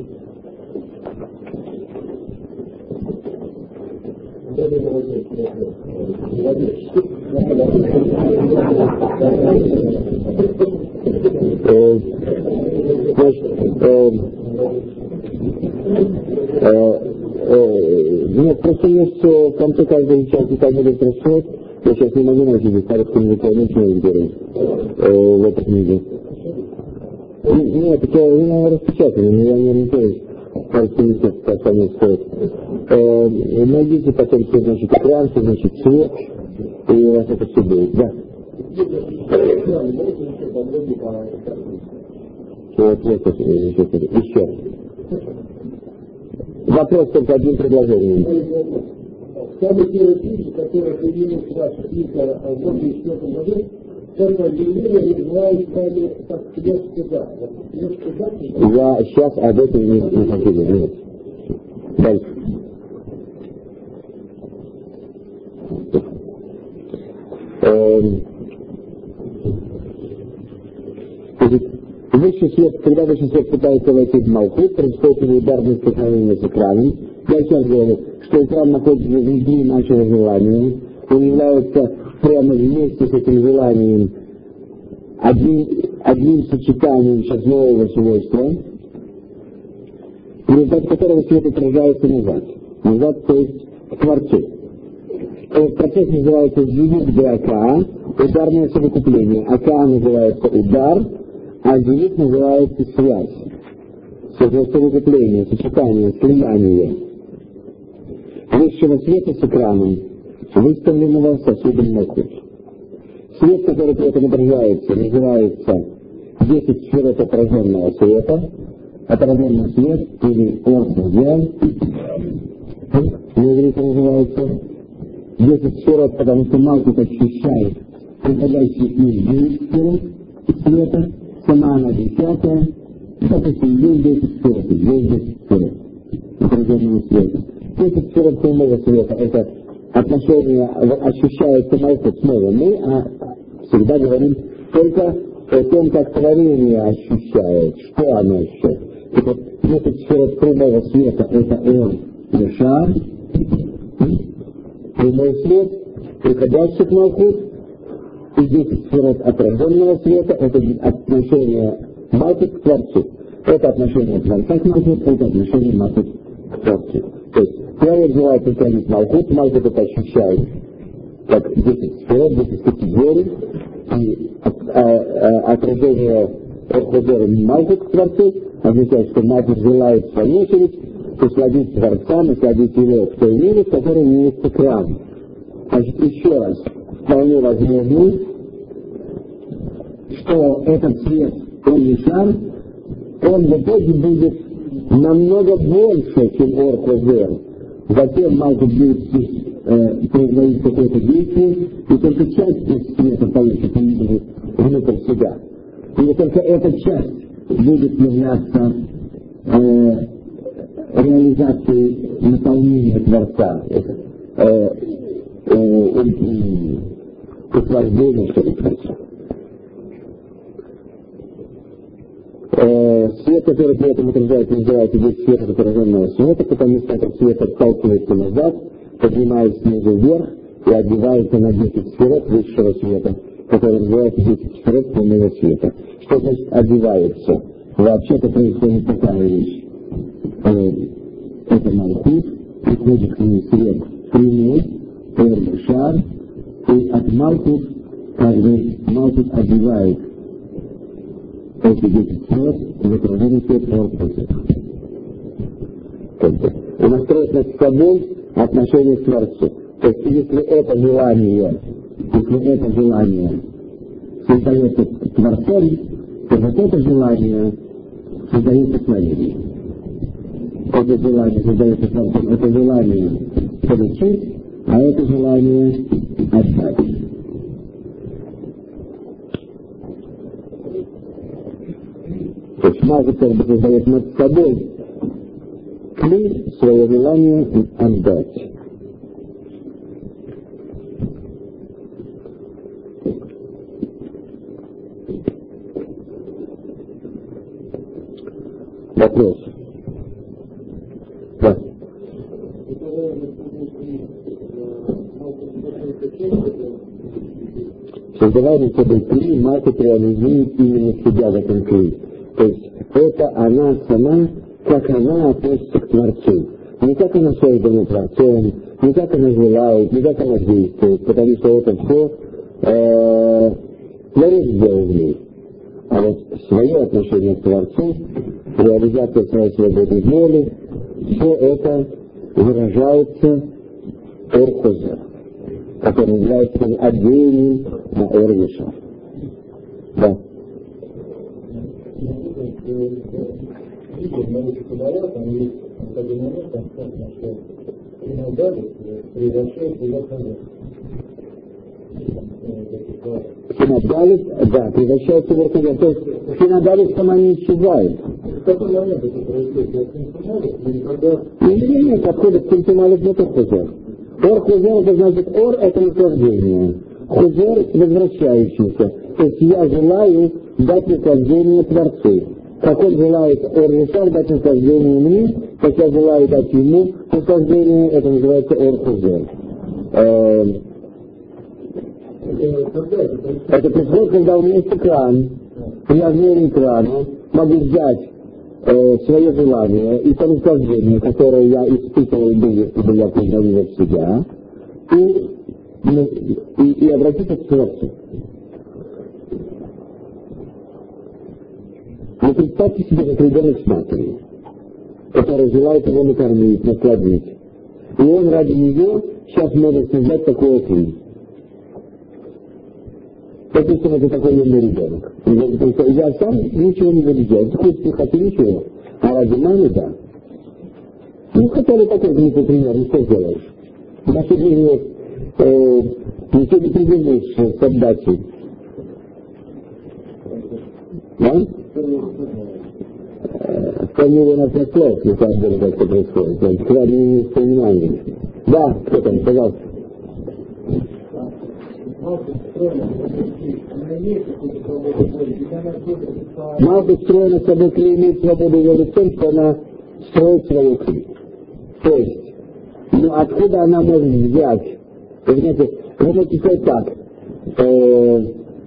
Нет, просто есть в конце каждой части каждый электросвет. Я сейчас не могу найти здесь порядка музыкальных говорить в этой книге. Нет, это я распечатано, но я не ориентируюсь. Кажется, как они стоят. Найдите потом, что значит экран, что значит свет, и у вас это все будет. Да. Вот, вот, еще. Вопрос только одним предложением. Самый первый случай, который появилась в вашей книге в две тысячи четвёртом году, это явление называется как свет суда. Я сейчас об этом не, не хочу говорить. Дальше. Эм. Высший свет, когда высший свет пытается войти в Малхут, происходит его ударное столкновение с экраном. Я сейчас говорю, что экран находится внутри нашего желания, он является прямо вместе с этим желанием одним, одним сочетанием сейчас нового свойства, в результате которого свет отражается назад. Назад, то есть к Творцу. Этот процесс называется зенит ГАК, ударное совокупление. АК называется удар, а зенит называется связь. Совокупление, сочетание, слияние высшего света с экраном, выставленного сосудом Малхут. Свет, который при этом отражается, называется десять сферот отраженного света, отраженный свет или орден, на иврите называется десять сферот, потому что Малхут ощущает приходящие из девять сферот света, сама она десятая, и допустим, здесь десять сферот, здесь десять сферот отраженного света. десять сферот прямого света — это отношение ощущается Малхут снова. Мы а, всегда говорим только о том, как творение ощущает, что оно ощущает. Так вот, десять сферот прямого света — это Эр и Шар, прямой свет, приходящий к Малхут, и десять сферот отраженного света — это отношение Малхут к Творцу. Это отношение Творца к Малхут, это отношение Малхут к Творцу. То есть человек желает притянуть Малхут, Малхут это ощущает как десять сферот, десять категорий, и а, а, отражение Орходера Малхут к Творцу означает, что Малхут желает в свою очередь усладить Творца, насладить его в той мере, в которой есть экран. Значит, еще раз, вполне возможно, что этот свет, он не шар, он в итоге будет намного больше, чем ор хозер. Затем Малкут будет э, производить какое-то действие, и только часть света получится внутрь себя. И только эта часть будет являться э, реализацией наполнения Творца, э, э, утверждения Творца. Э, свет, который при этом отражает, называется здесь свет отраженного света, потому что этот свет отталкивается назад, поднимается снизу вверх и одевается на десять сферот высшего света, который называется десять сферот полного света. Что значит одевается? Вообще-то происходит такая вещь. Э, это Малхут, приходит к ней свет прямой, первый шар, и от Малхут каждый Малхут одевает эти десять сферот в отраженный свет Творца. И настроить над собой отношение к Творцу. То есть, если это желание, если это желание создается Творцом, то вот это желание создается творением. Это желание создается Творцом, это желание получить, а это желание отдать. То есть Малхут как бы создает над собой клей, свое желание отдать. Вопрос. Да. Создавая над собой клей, Малхут реализует именно себя в этом клее. То есть это она сама, как она относится к Творцу. Не как она создана Творцом, не как она желает, не как она действует, потому что это все э, Творец сделал в ней. А вот свое отношение к Творцу, реализация своей свободной воли, все это выражается ор хозер, который является отделением на ор вишар. Да. Научи говорят, там есть один момент, там сказано, что Хинадалис превращает его в хозер. Хинадалис, да, превращается в хозер. То есть Хинадалис сама не исчезает. В какой момент это происходит? Я Хинадалис, или когда... Нет, нет, отходит к Хинадалис не только хозер. Ор хозер, это значит, ор это наслаждение. Хозер возвращающийся. То есть я желаю дать наслаждение Творцу. Как он желает ор-вишар дать наслаждение мне, как я желаю дать ему наслаждение, это называется ор-хузер. Э, это происходит, когда у меня есть экран, я в мере экрана могу взять э, свое желание и то наслаждение, которое я испытывал бы, если бы я контролировал себя, и, и, и обратиться к Творцу. Но представьте себе, как ребенок с матерью, который желает его накормить, насладить. И он ради нее сейчас может создать такое клей. Допустим, это такой юный ребенок. Я сам ничего не буду делать. Хоть не хочу ничего. А ради мамы, да. Ну, хотя бы такой, например, ну что делаешь? В нашей жизни э, ничего не придумаешь с отдачей. Да? Вполне у нас нет слов, не так было, как это происходит. Когда не вспоминаем. Да, кто там, пожалуйста. Малхут строена собой клей, имеет свободу воли в том, что она строит свою клей. То есть, ну откуда она может взять? Вы знаете, вы можете сказать так. Э,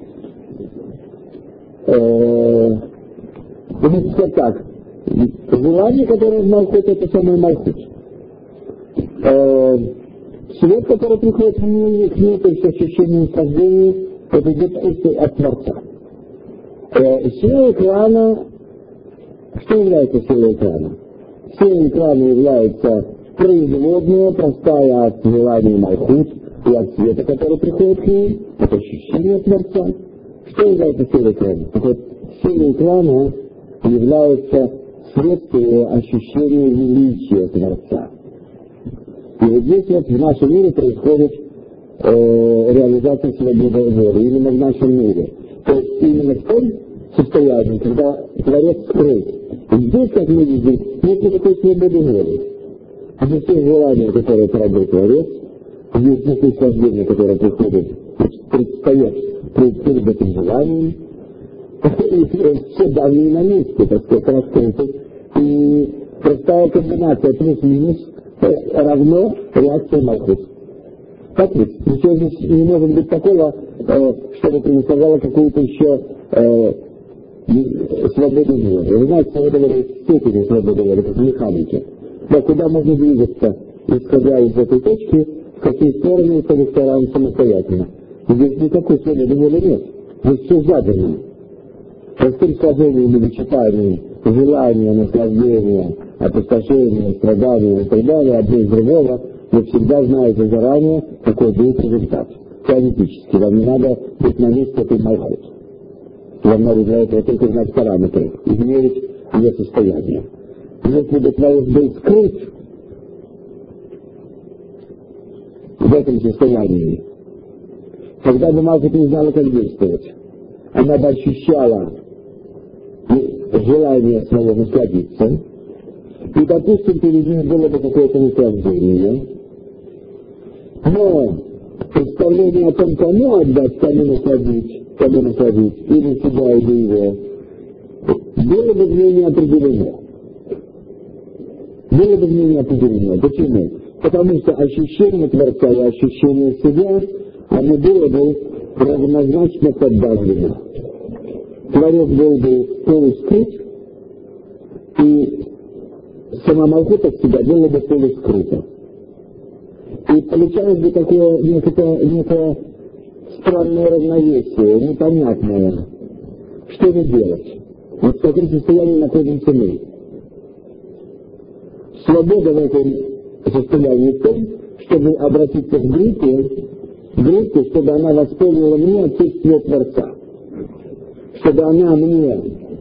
э, вы можете сказать так. Желание, которое в Малхут, это самый Малхут. Э, свет, который приходит к ней, к ней, то есть ощущение наслаждения, это идет от Творца. Э, сила экрана, что является силой экрана? Сила экрана является производная, простая от желания Малхут и от света, который приходит к ней, это ощущение Творца. Что является силой экрана? Так вот, сила экрана является вследствие ощущения величия Творца. И вот здесь вот в нашем мире происходит э, реализация свободы воли, именно в нашем мире. То есть именно в том состоянии, когда Творец скрыт. И здесь, как мы видим, нет никакой свободы воли. Здесь есть желание, которое породил Творец, здесь есть наслаждение, которое приходит, предстает перед этим желанием, и все данные на месте, так сказать, раскрыты. И простая комбинация плюс-минус равно реакции Малхут. Так ведь? Ничего здесь не может быть такого, э, чтобы предоставляло какую-то еще э, свободу воли. Вы знаете, свобода воли степени свободы воли, как в механике. Да, куда можно двигаться, исходя из этой точки, в какие стороны, и какие стороны самостоятельно. Здесь никакой свободы воли нет. Здесь все задано. Простым сложением или вычитанием желания, наслаждения, опустошения, страдания и так далее, одно из другого, вы всегда знаете заранее, какой будет результат. Теоретически. Вам не надо быть на месте этой Малхут. Вам надо для этого только знать параметры, измерить ее состояние. Если бы Творец был скрыт в этом состоянии, тогда бы Малхут не знала, как действовать. Она бы ощущала желание свое насладиться, и, допустим, перед ней было бы какое-то наслаждение, но представление о том, кому отдать, кому насладить, кому насладить, или себя, или его, было бы в ней не определено. Было бы в ней не определено. Почему? Потому что ощущение Творца и ощущение себя, оно было бы равнозначно подавлено. Творец был бы полускрыт, и сама Малхут от себя была бы полускрыта. И получалось бы такое некое, некое странное равновесие, непонятное. Что же делать? Вот в каком состоянии находимся мы? Свобода в этом состоянии в том, чтобы обратиться к группе, группе, чтобы она восполнила мне отсутствие Творца. Чтобы она мне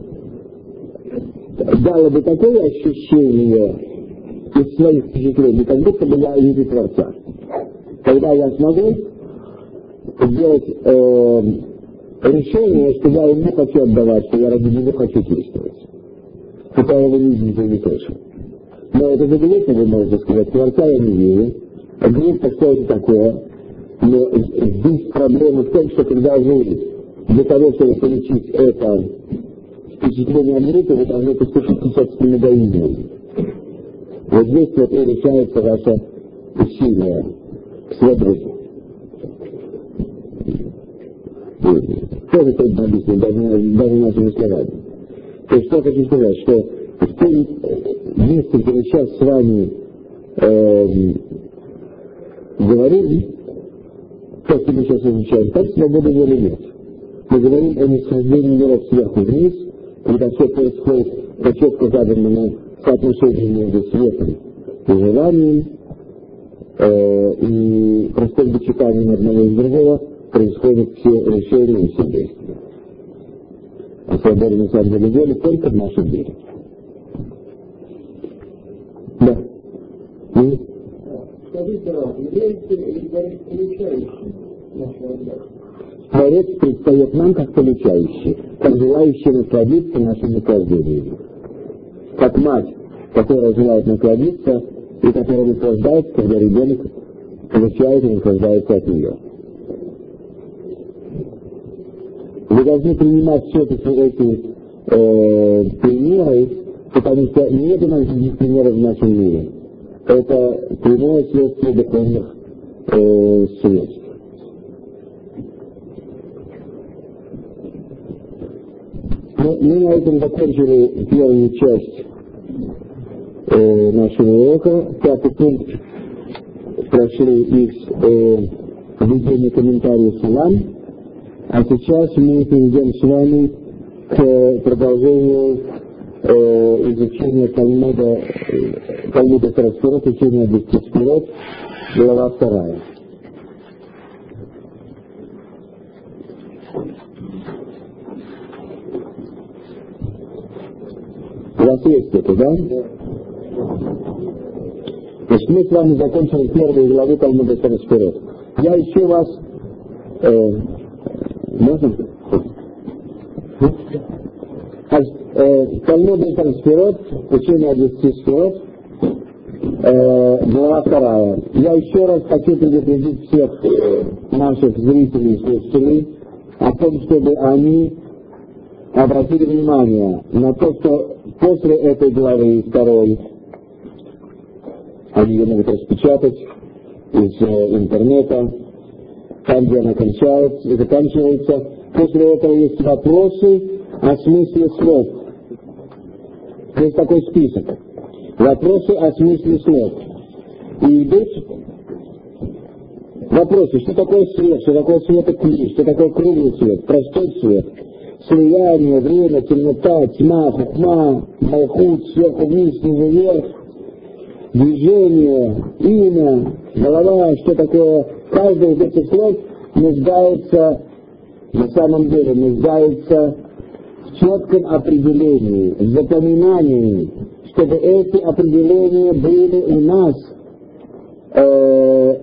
дала бы такое ощущение из своих впечатлений, как будто бы я вижу Творца. Когда я смогу сделать э, решение, что я ему хочу отдавать, что я ради него хочу действовать. Хотя я его не вижу и не слышу. Но это заголовно вы можете сказать, Творца я не вижу, группа что это такое, но здесь проблема в том, что когда вы для того, чтобы получить это впечатление от группы, вы должны поступить собственным эгоизмом. Вот здесь вот и решается ваше усилие к свободе. Что же тут объяснить, даже, даже нашими словами? То есть, что хочу сказать, что в том месте, где мы сейчас с вами э, говорим, то, что мы сейчас изучаем, так свободы воли нет. Мы говорим о нисхождении мира сверху вниз, когда все происходит по четко заданному соотношению между светом и желанием, э, и простым вычитанием одного из другого происходят все решения и все действия. А свобода на самом деле воли только в нашем мире. Да. И? Скажите, Рав, является ли Творец получающим нашего отдачи? Творец предстает нам как получающий, как желающий насладиться нашим наслаждением. Как мать, которая желает насладиться и которая наслаждается, когда ребенок получает и наслаждается от нее. Вы должны принимать все эти э, примеры, потому что нет у нас других примеров в нашем мире. Это прямое следствие духовных э, средств. Но мы на этом закончили первую часть э, нашего урока. Пятый пункт прошли из э, введения комментариев Салам. А сейчас мы перейдем с вами к продолжению э, изучения Талмуда, Талмуда Сарасфирот, учения Бестисфирот, глава вторая. вас есть это, да? Значит, мы с вами закончили первую главу Талмуда Сферот. Я ищу вас... Э, можно? Э, Талмуд Сферот, учение о десяти сферот, э, глава вторая. Я еще раз хочу предупредить всех наших зрителей и слушателей о том, чтобы они обратили внимание на то, что после этой главы второй, они ее могут распечатать из э, интернета, там, где она кончается, и заканчивается. После этого есть вопросы о смысле слов. Есть такой список. Вопросы о смысле слов. И идут вопросы, что такое свет, что такое светоклей, что такое круглый свет, простой свет, слияние, время, темнота, тьма, хухма, малхут, сверху вниз, снизу вверх, движение, имя, голова, что такое. Каждый из этих слов нуждается, на самом деле, нуждается в четком определении, в запоминании, чтобы эти определения были у нас э,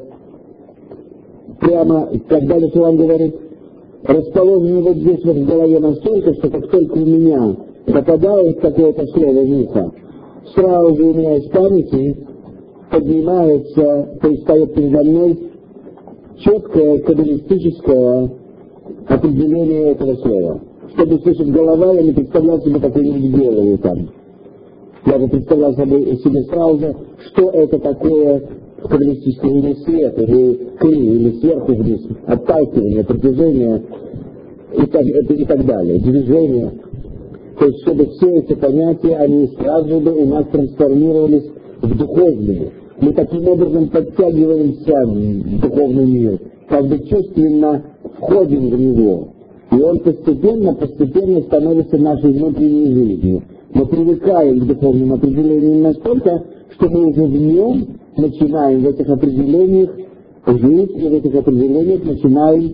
прямо, когда Ишуан говорит, расположены вот здесь вот в голове настолько, что как только у меня попадает какое-то слово в ухо, сразу же у меня из памяти поднимается, предстает передо мной четкое каббалистическое определение этого слова. Чтобы слышать голова, я не представлял себе какую-нибудь голову там. Я бы представлял себе, себе сразу же, что это такое в каббалистическом или свет, или кли, или сверху вниз, отталкивание, протяжение и так, и так далее, движение. То есть, чтобы все эти понятия, они сразу бы у нас трансформировались в духовные. Мы таким образом подтягиваемся в духовный мир, как бы чувственно входим в него. И он постепенно, постепенно становится нашей внутренней жизнью. Мы привыкаем к духовным определениям настолько, что мы уже в нем начинаем в этих определениях жить, и в этих определениях начинаем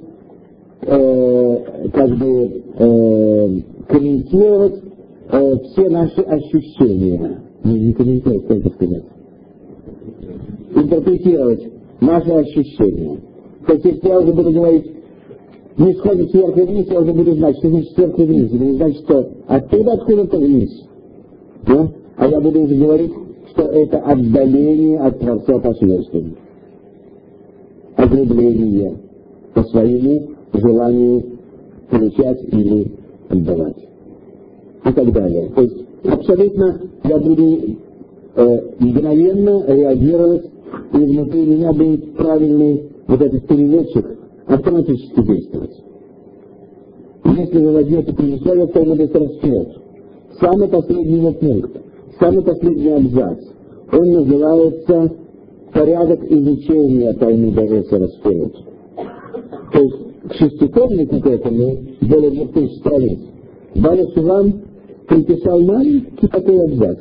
э, как бы э, комментировать э, все наши ощущения. Не, не комментировать, как сказать. Интерпретировать наши ощущения. То есть, если я уже буду говорить, не сходит сверху вниз, я уже буду знать, что значит сверху вниз. Я буду знать, что оттуда, откуда-то вниз. Да? А я буду уже говорить, что это отдаление от Творца посредством. Ограбление по своему желанию получать или отдавать. И так далее. То есть, абсолютно я буду э, мгновенно реагировать, и внутри меня будет правильный вот этот переводчик автоматически действовать. Если вы возьмете предисловие, то он будет рассчет. Самый последний его пункт, самый последний абзац, он называется «Порядок изучения Талмуда Рассферот». То есть к шеститомнику к этому более двух тысяч страниц Бааль Сулам приписал маленький такой абзац.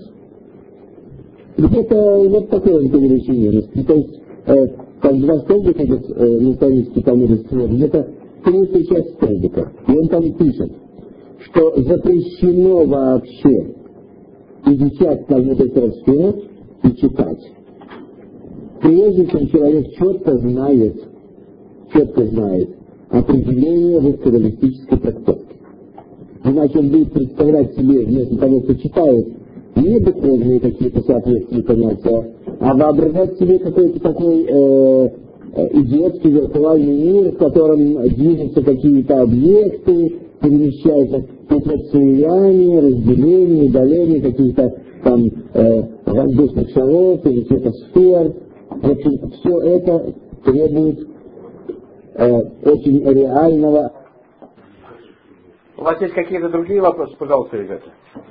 Где-то вот такой он по величине. То есть, э, как два столбика идет э, на странице Талмуда Рассферот, где-то третья часть столбика. И он там пишет, что запрещено вообще изучать Талмуда Рассферот и читать. Прежде чем человек четко знает, четко знает определение в каббалистической трактовке. Иначе он будет представлять себе, вместо того, что читает, не духовные какие-то соответствующие понятия, а воображать себе какой-то такой э, идиотский виртуальный мир, в котором движутся какие-то объекты, перемещаются какие-то слияния, разделения, удаления каких-то там э, воздушных шаров или каких-то сфер. В общем, все это требует э, очень реального. У вас есть какие-то другие вопросы, пожалуйста, ребята?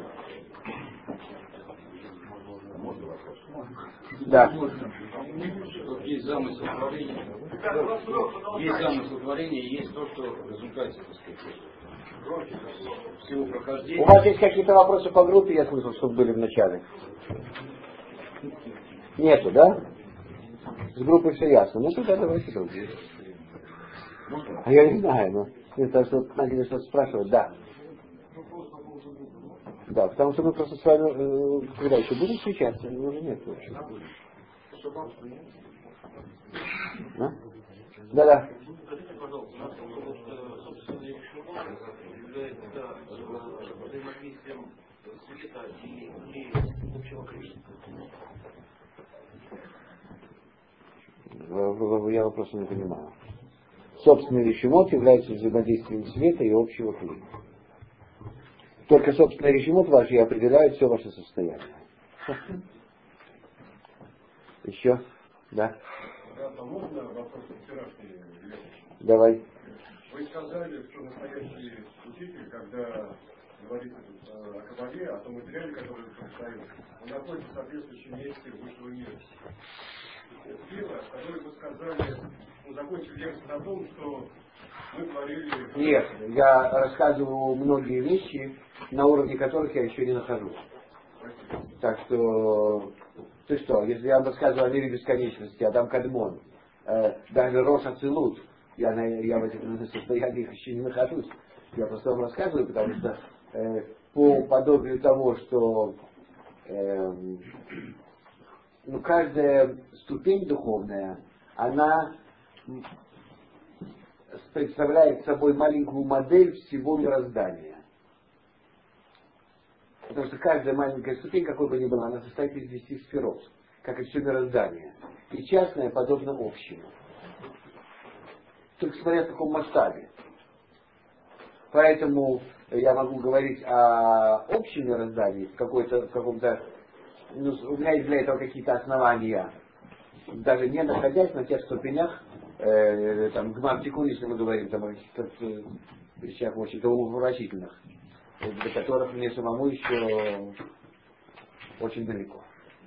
Да. Есть замысел творения. Есть замысел творения и есть то, что в результате, так сказать, всего прохождения. У вас есть какие-то вопросы по группе, я слышал, что были в начале? Нету, да? С группой все ясно. Ну тогда давайте другие. А я не знаю, но мне кажется, что начали что-то спрашивать. Да. Да, потому что мы просто с вами, э, когда еще будем встречаться, но уже нет вообще. Да? Да-да. Скажите, пожалуйста, у нас вот, собственно, является взаимодействием света и идеи общего Кришны. Я вопрос не понимаю. Собственный ришимот является взаимодействием света и общего клина. Только собственный ришимот ваш и определяет все ваше состояние. Еще? Да? Да, можно вопрос вчерашней лекции? Давай. Вы сказали, что настоящий учитель, когда говорит о кабале, о том материале, который предстоит, он находится в соответствующем месте высшего мира. Дело, которое вы сказали, ну, закончили лекцию на том, что мы творили... Нет, я рассказываю многие вещи, на уровне которых я еще не нахожусь. Спасибо. Так что, ты что, если я вам рассказываю о мире бесконечности, Адам Кадмон, э, даже Рош Ацилут, я, на, я в этих состояниях еще не нахожусь. Я просто вам рассказываю, потому что э, по подобию того, что э, ну, каждая ступень духовная, она представляет собой маленькую модель всего мироздания. Потому что каждая маленькая ступень, какой бы ни была, она состоит из десяти сферот, как и все мироздание. И частное подобно общему. Только смотря в каком масштабе. Поэтому я могу говорить о общем мироздании, в, какой-то, в каком-то... Ну, у меня есть для этого какие-то основания. Даже не находясь на тех ступенях, э, там, гмар-тикун, если мы говорим там, о каких-то э, вещах очень умопомрачительных, до которых мне самому еще очень далеко.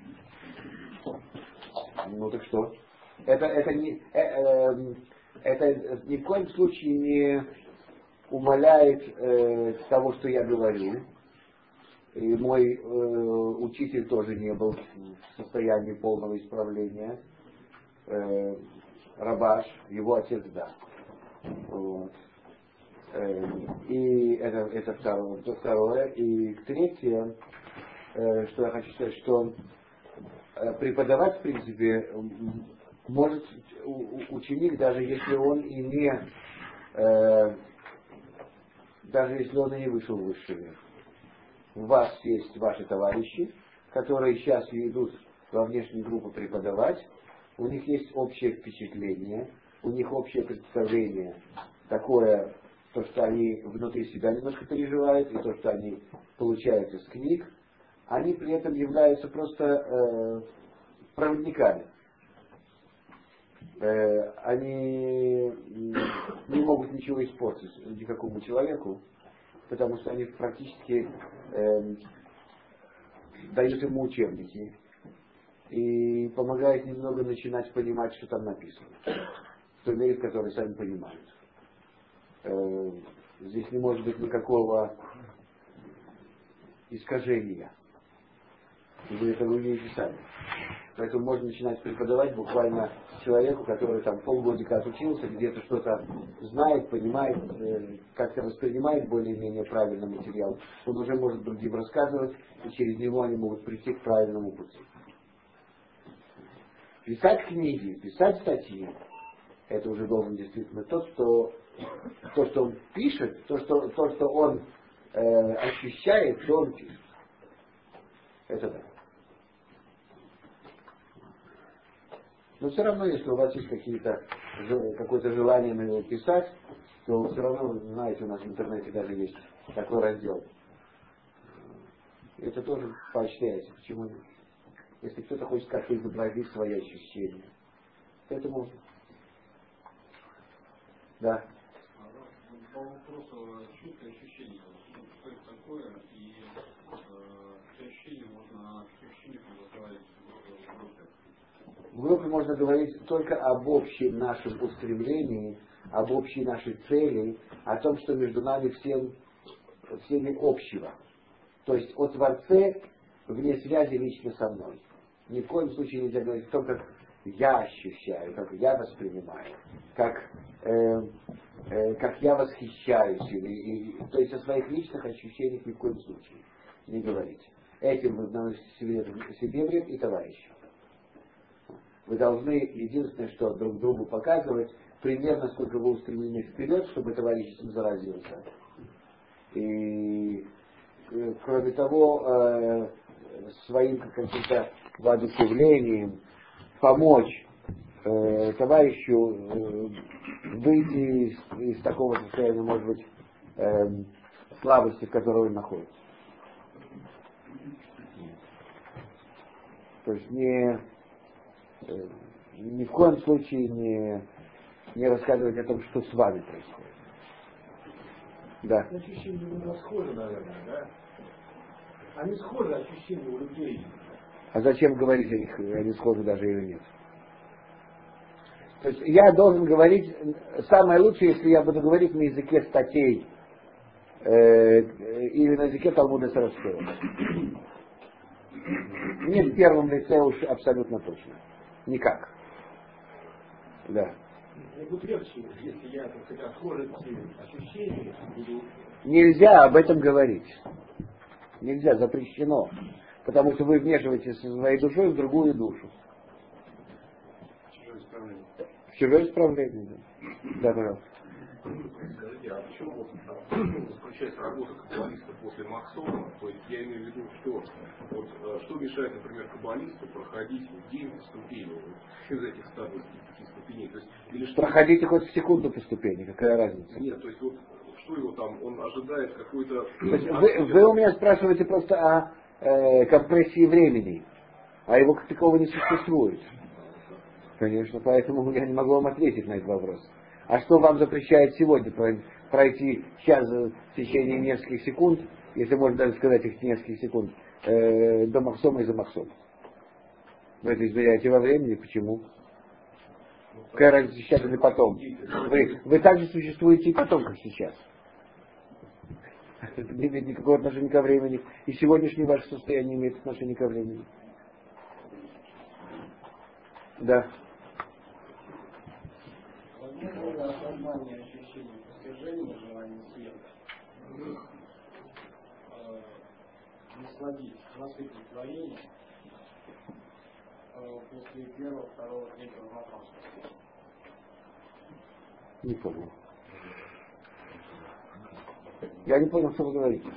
Ну так что? Это, это, не, э, э, это ни в коем случае не умаляет э, того, что я говорю. И мой э, учитель тоже не был в состоянии полного исправления. Э, Рабаш, его отец, да. Вот. Э, и это, это второе, это второе. И третье, э, что я хочу сказать, что э, преподавать, в принципе, может ученик, даже если он и не э, даже если он и не вышел в высший мир. У вас есть ваши товарищи, которые сейчас идут во внешнюю группу преподавать, у них есть общее впечатление, у них общее представление, такое, то, что они внутри себя немножко переживают, и то, что они получают из книг, они при этом являются просто э, проводниками. Э, они не могут ничего испортить никакому человеку, потому что они практически э, дают ему учебники и помогают немного начинать понимать, что там написано, в той мере, в которой сами понимают. Э, здесь не может быть никакого искажения. И вы это увидите сами. Поэтому можно начинать преподавать буквально человеку, который там полгодика отучился, где-то что-то знает, понимает, э, как-то воспринимает более-менее правильный материал. Он уже может другим рассказывать, и через него они могут прийти к правильному пути. Писать книги, писать статьи, это уже должен действительно тот, кто, то, что он пишет, то, что, то, что он э, ощущает, то он пишет. Это да. Но все равно, если у вас есть какие-то, какое-то желание на него писать, то все равно, вы знаете, у нас в интернете даже есть такой раздел. Это тоже поощряется. Почему нет? Если кто-то хочет как-то изобразить свои ощущения, то это можно. Да. По вопросу чувства и ощущения. Что это такое? И э, ощущения можно ощущения разговаривать в группе. В группе можно говорить только об общем нашем устремлении, об общей нашей цели, о том, что между нами всем, всеми общего. То есть о Творце вне связи лично со мной. Ни в коем случае нельзя говорить о том, как я ощущаю, как я воспринимаю, как, э, э, как я восхищаюсь. Или, и, то есть о своих личных ощущениях ни в коем случае. не говорить. Этим вы наносите себе, себе вред и товарищу. Вы должны единственное, что друг другу показывать, примерно сколько вы устремлены вперед, чтобы товарищ этим заразился. И кроме того, своим каким-то воодушевлением помочь э, товарищу э, выйти из, из такого состояния, может быть, э, слабости, в которой он находится. То есть не, э, ни в коем случае не, не рассказывать о том, что с вами происходит. Да. Ощущения не схожи, наверное, да? Они схожи, ощущения у людей. А зачем говорить о них, они схожи даже или нет? То есть я должен говорить, самое лучшее, если я буду говорить на языке статей э, или на языке Талмуда Сарасского. Не в первом лице уж абсолютно точно. Никак. Да. Мне будет легче, если я, так сказать, схожи ощущения. Буду... Нельзя об этом говорить. Нельзя, запрещено. Потому что вы вмешиваетесь со своей душой в другую душу. Чужое исправление. В чужое исправление, да. Да, пожалуйста. Скажите, а почему вот заключается работа каббалиста после Махсона? То есть я имею в виду, что вот, что мешает, например, каббалисту проходить в день по ступени вот, из этих ста двадцати пяти ступеней? То есть, или что... Проходите хоть в секунду по ступени, какая разница? Нет, то есть вот что его там, он ожидает какой-то... То есть вы, вы у меня спрашиваете просто о э, компрессии времени, а его как такового не существует. Конечно, поэтому я не могу вам ответить на этот вопрос. А что вам запрещает сегодня пройти час в течение нескольких секунд, если можно даже сказать их нескольких секунд, э, до Махсома и за Махсом? Вы это измеряете во времени, почему? Какая разница сейчас или потом? Вы, вы также существуете и потом, как сейчас. Это не имеет никакого отношения ко времени. И сегодняшнее ваше состояние имеет отношение ко времени. Да. Возможно, осознание ощущения постижения, желания света, насладить, насытить творение после первого, второго, третьего вопроса. Не понял. Я не понял, что вы говорите.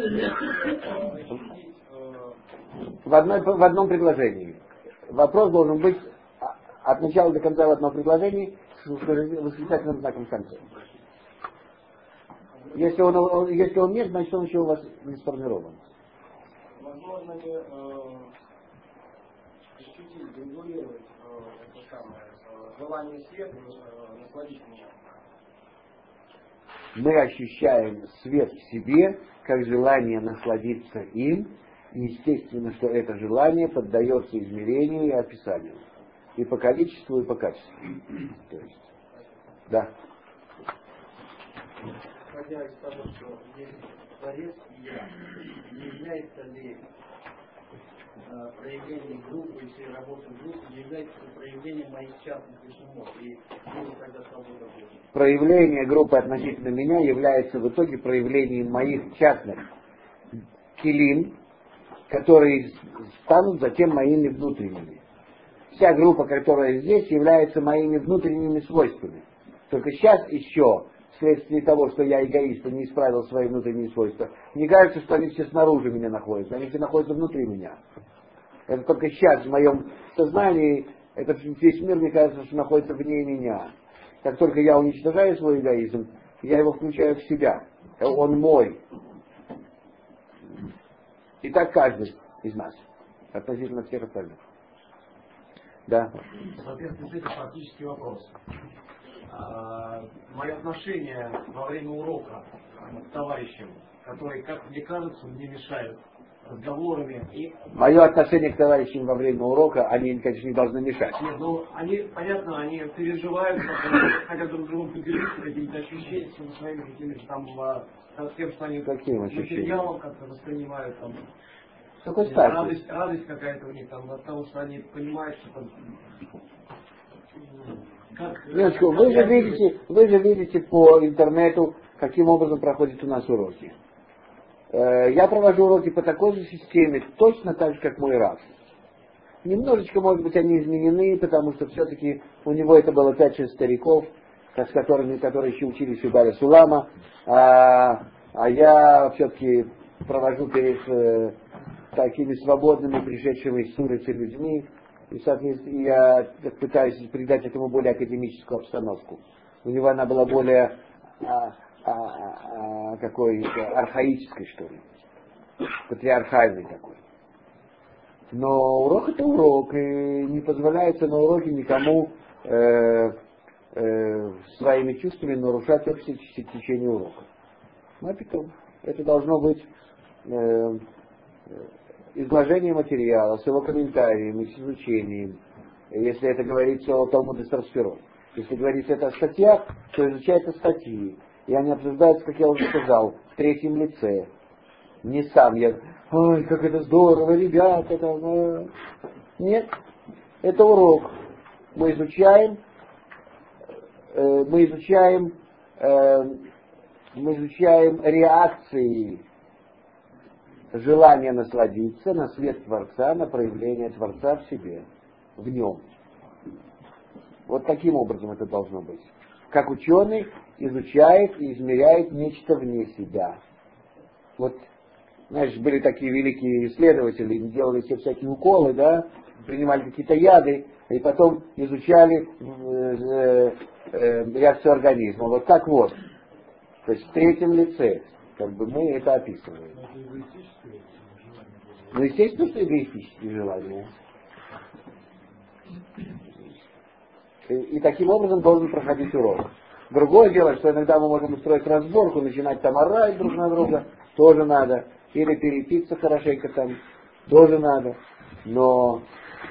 В, одной, в одном предложении. Вопрос должен быть от начала до конца в одном предложении с восклицательным знаком в конце. Если он, если он нет, значит он еще у вас не сформирован. Возможно ли э, ощутить, регулировать э, это самое, э, желание света, э, насладить меня? Мы ощущаем свет в себе, как желание насладиться им. Естественно, что это желание поддается измерению и описанию. И по количеству, и по качеству. То есть, да. Исходя из того, что есть Творец и я, не является ли э, проявление группы, если работа в группе, не является ли проявлением моих частных умов, и буду тогда свобода будет? Проявление группы относительно меня является в итоге проявлением моих частных килим, которые станут затем моими внутренними. Вся группа, которая здесь, является моими внутренними свойствами. Только сейчас еще, вследствие того, что я эгоист и не исправил свои внутренние свойства, мне кажется, что они все снаружи меня находятся, они все находятся внутри меня. Это только сейчас в моем сознании, этот весь мир, мне кажется, что находится вне меня. Как только я уничтожаю свой эгоизм, я его включаю в себя. Он мой. И так каждый из нас, относительно всех остальных. Да. Соответственно, это практический вопрос. А, мое отношение во время урока к товарищам, которые, как мне кажется, мне мешают разговорами. И... Мое отношение к товарищам во время урока, они, конечно, не должны мешать. Нет, ну, они, понятно, они переживают, хотят друг другу поделиться какими-то ощущениями, своими какими-то там, тем, что они материалом как-то воспринимают там. Какой радость, радость какая-то у них там от того, что они понимают, что там... Как, Минуточку, вы же видите, вы же видите по интернету, каким образом проходят у нас уроки. Э, я провожу уроки по такой же системе, точно так же, как мой Рав. Немножечко, может быть, они изменены, потому что все-таки у него это было пять-шесть стариков, с которыми, которые еще учились у Бари Сулама, а, а я все-таки провожу перед э, такими свободными, пришедшими с улицы людьми, и, соответственно, я пытаюсь придать этому более академическую обстановку. У него она была более а, а, а, какой архаической, что ли, патриархальной такой. Но урок это урок, и не позволяется на уроке никому э, э, своими чувствами нарушать общее течение урока. Ну а потом, это должно быть э, изложение материала с его комментариями, с изучением. Если это говорится о Талмуде Сарсферот. Если говорится это о статьях, то изучаются статьи. И они обсуждаются, как я уже сказал, в третьем лице. Не сам я, ой, как это здорово, ребята, там, нет, это урок. Мы изучаем, э, мы изучаем, э, мы изучаем реакции желания насладиться на свет Творца, на проявление Творца в себе, в нем. Вот таким образом это должно быть. Как ученый изучает и измеряет нечто вне себя. Вот, знаешь, были такие великие исследователи, делали все всякие уколы, да, принимали какие-то яды, и потом изучали э, э, реакцию организма. Вот так вот. То есть в третьем лице, как бы мы это описываем. Ну, естественно, что эгоистические желания. И, и таким образом должен проходить урок. Другое дело, что иногда мы можем устроить разборку, начинать там орать друг на друга, тоже надо. Или перепиться хорошенько там, тоже надо. Но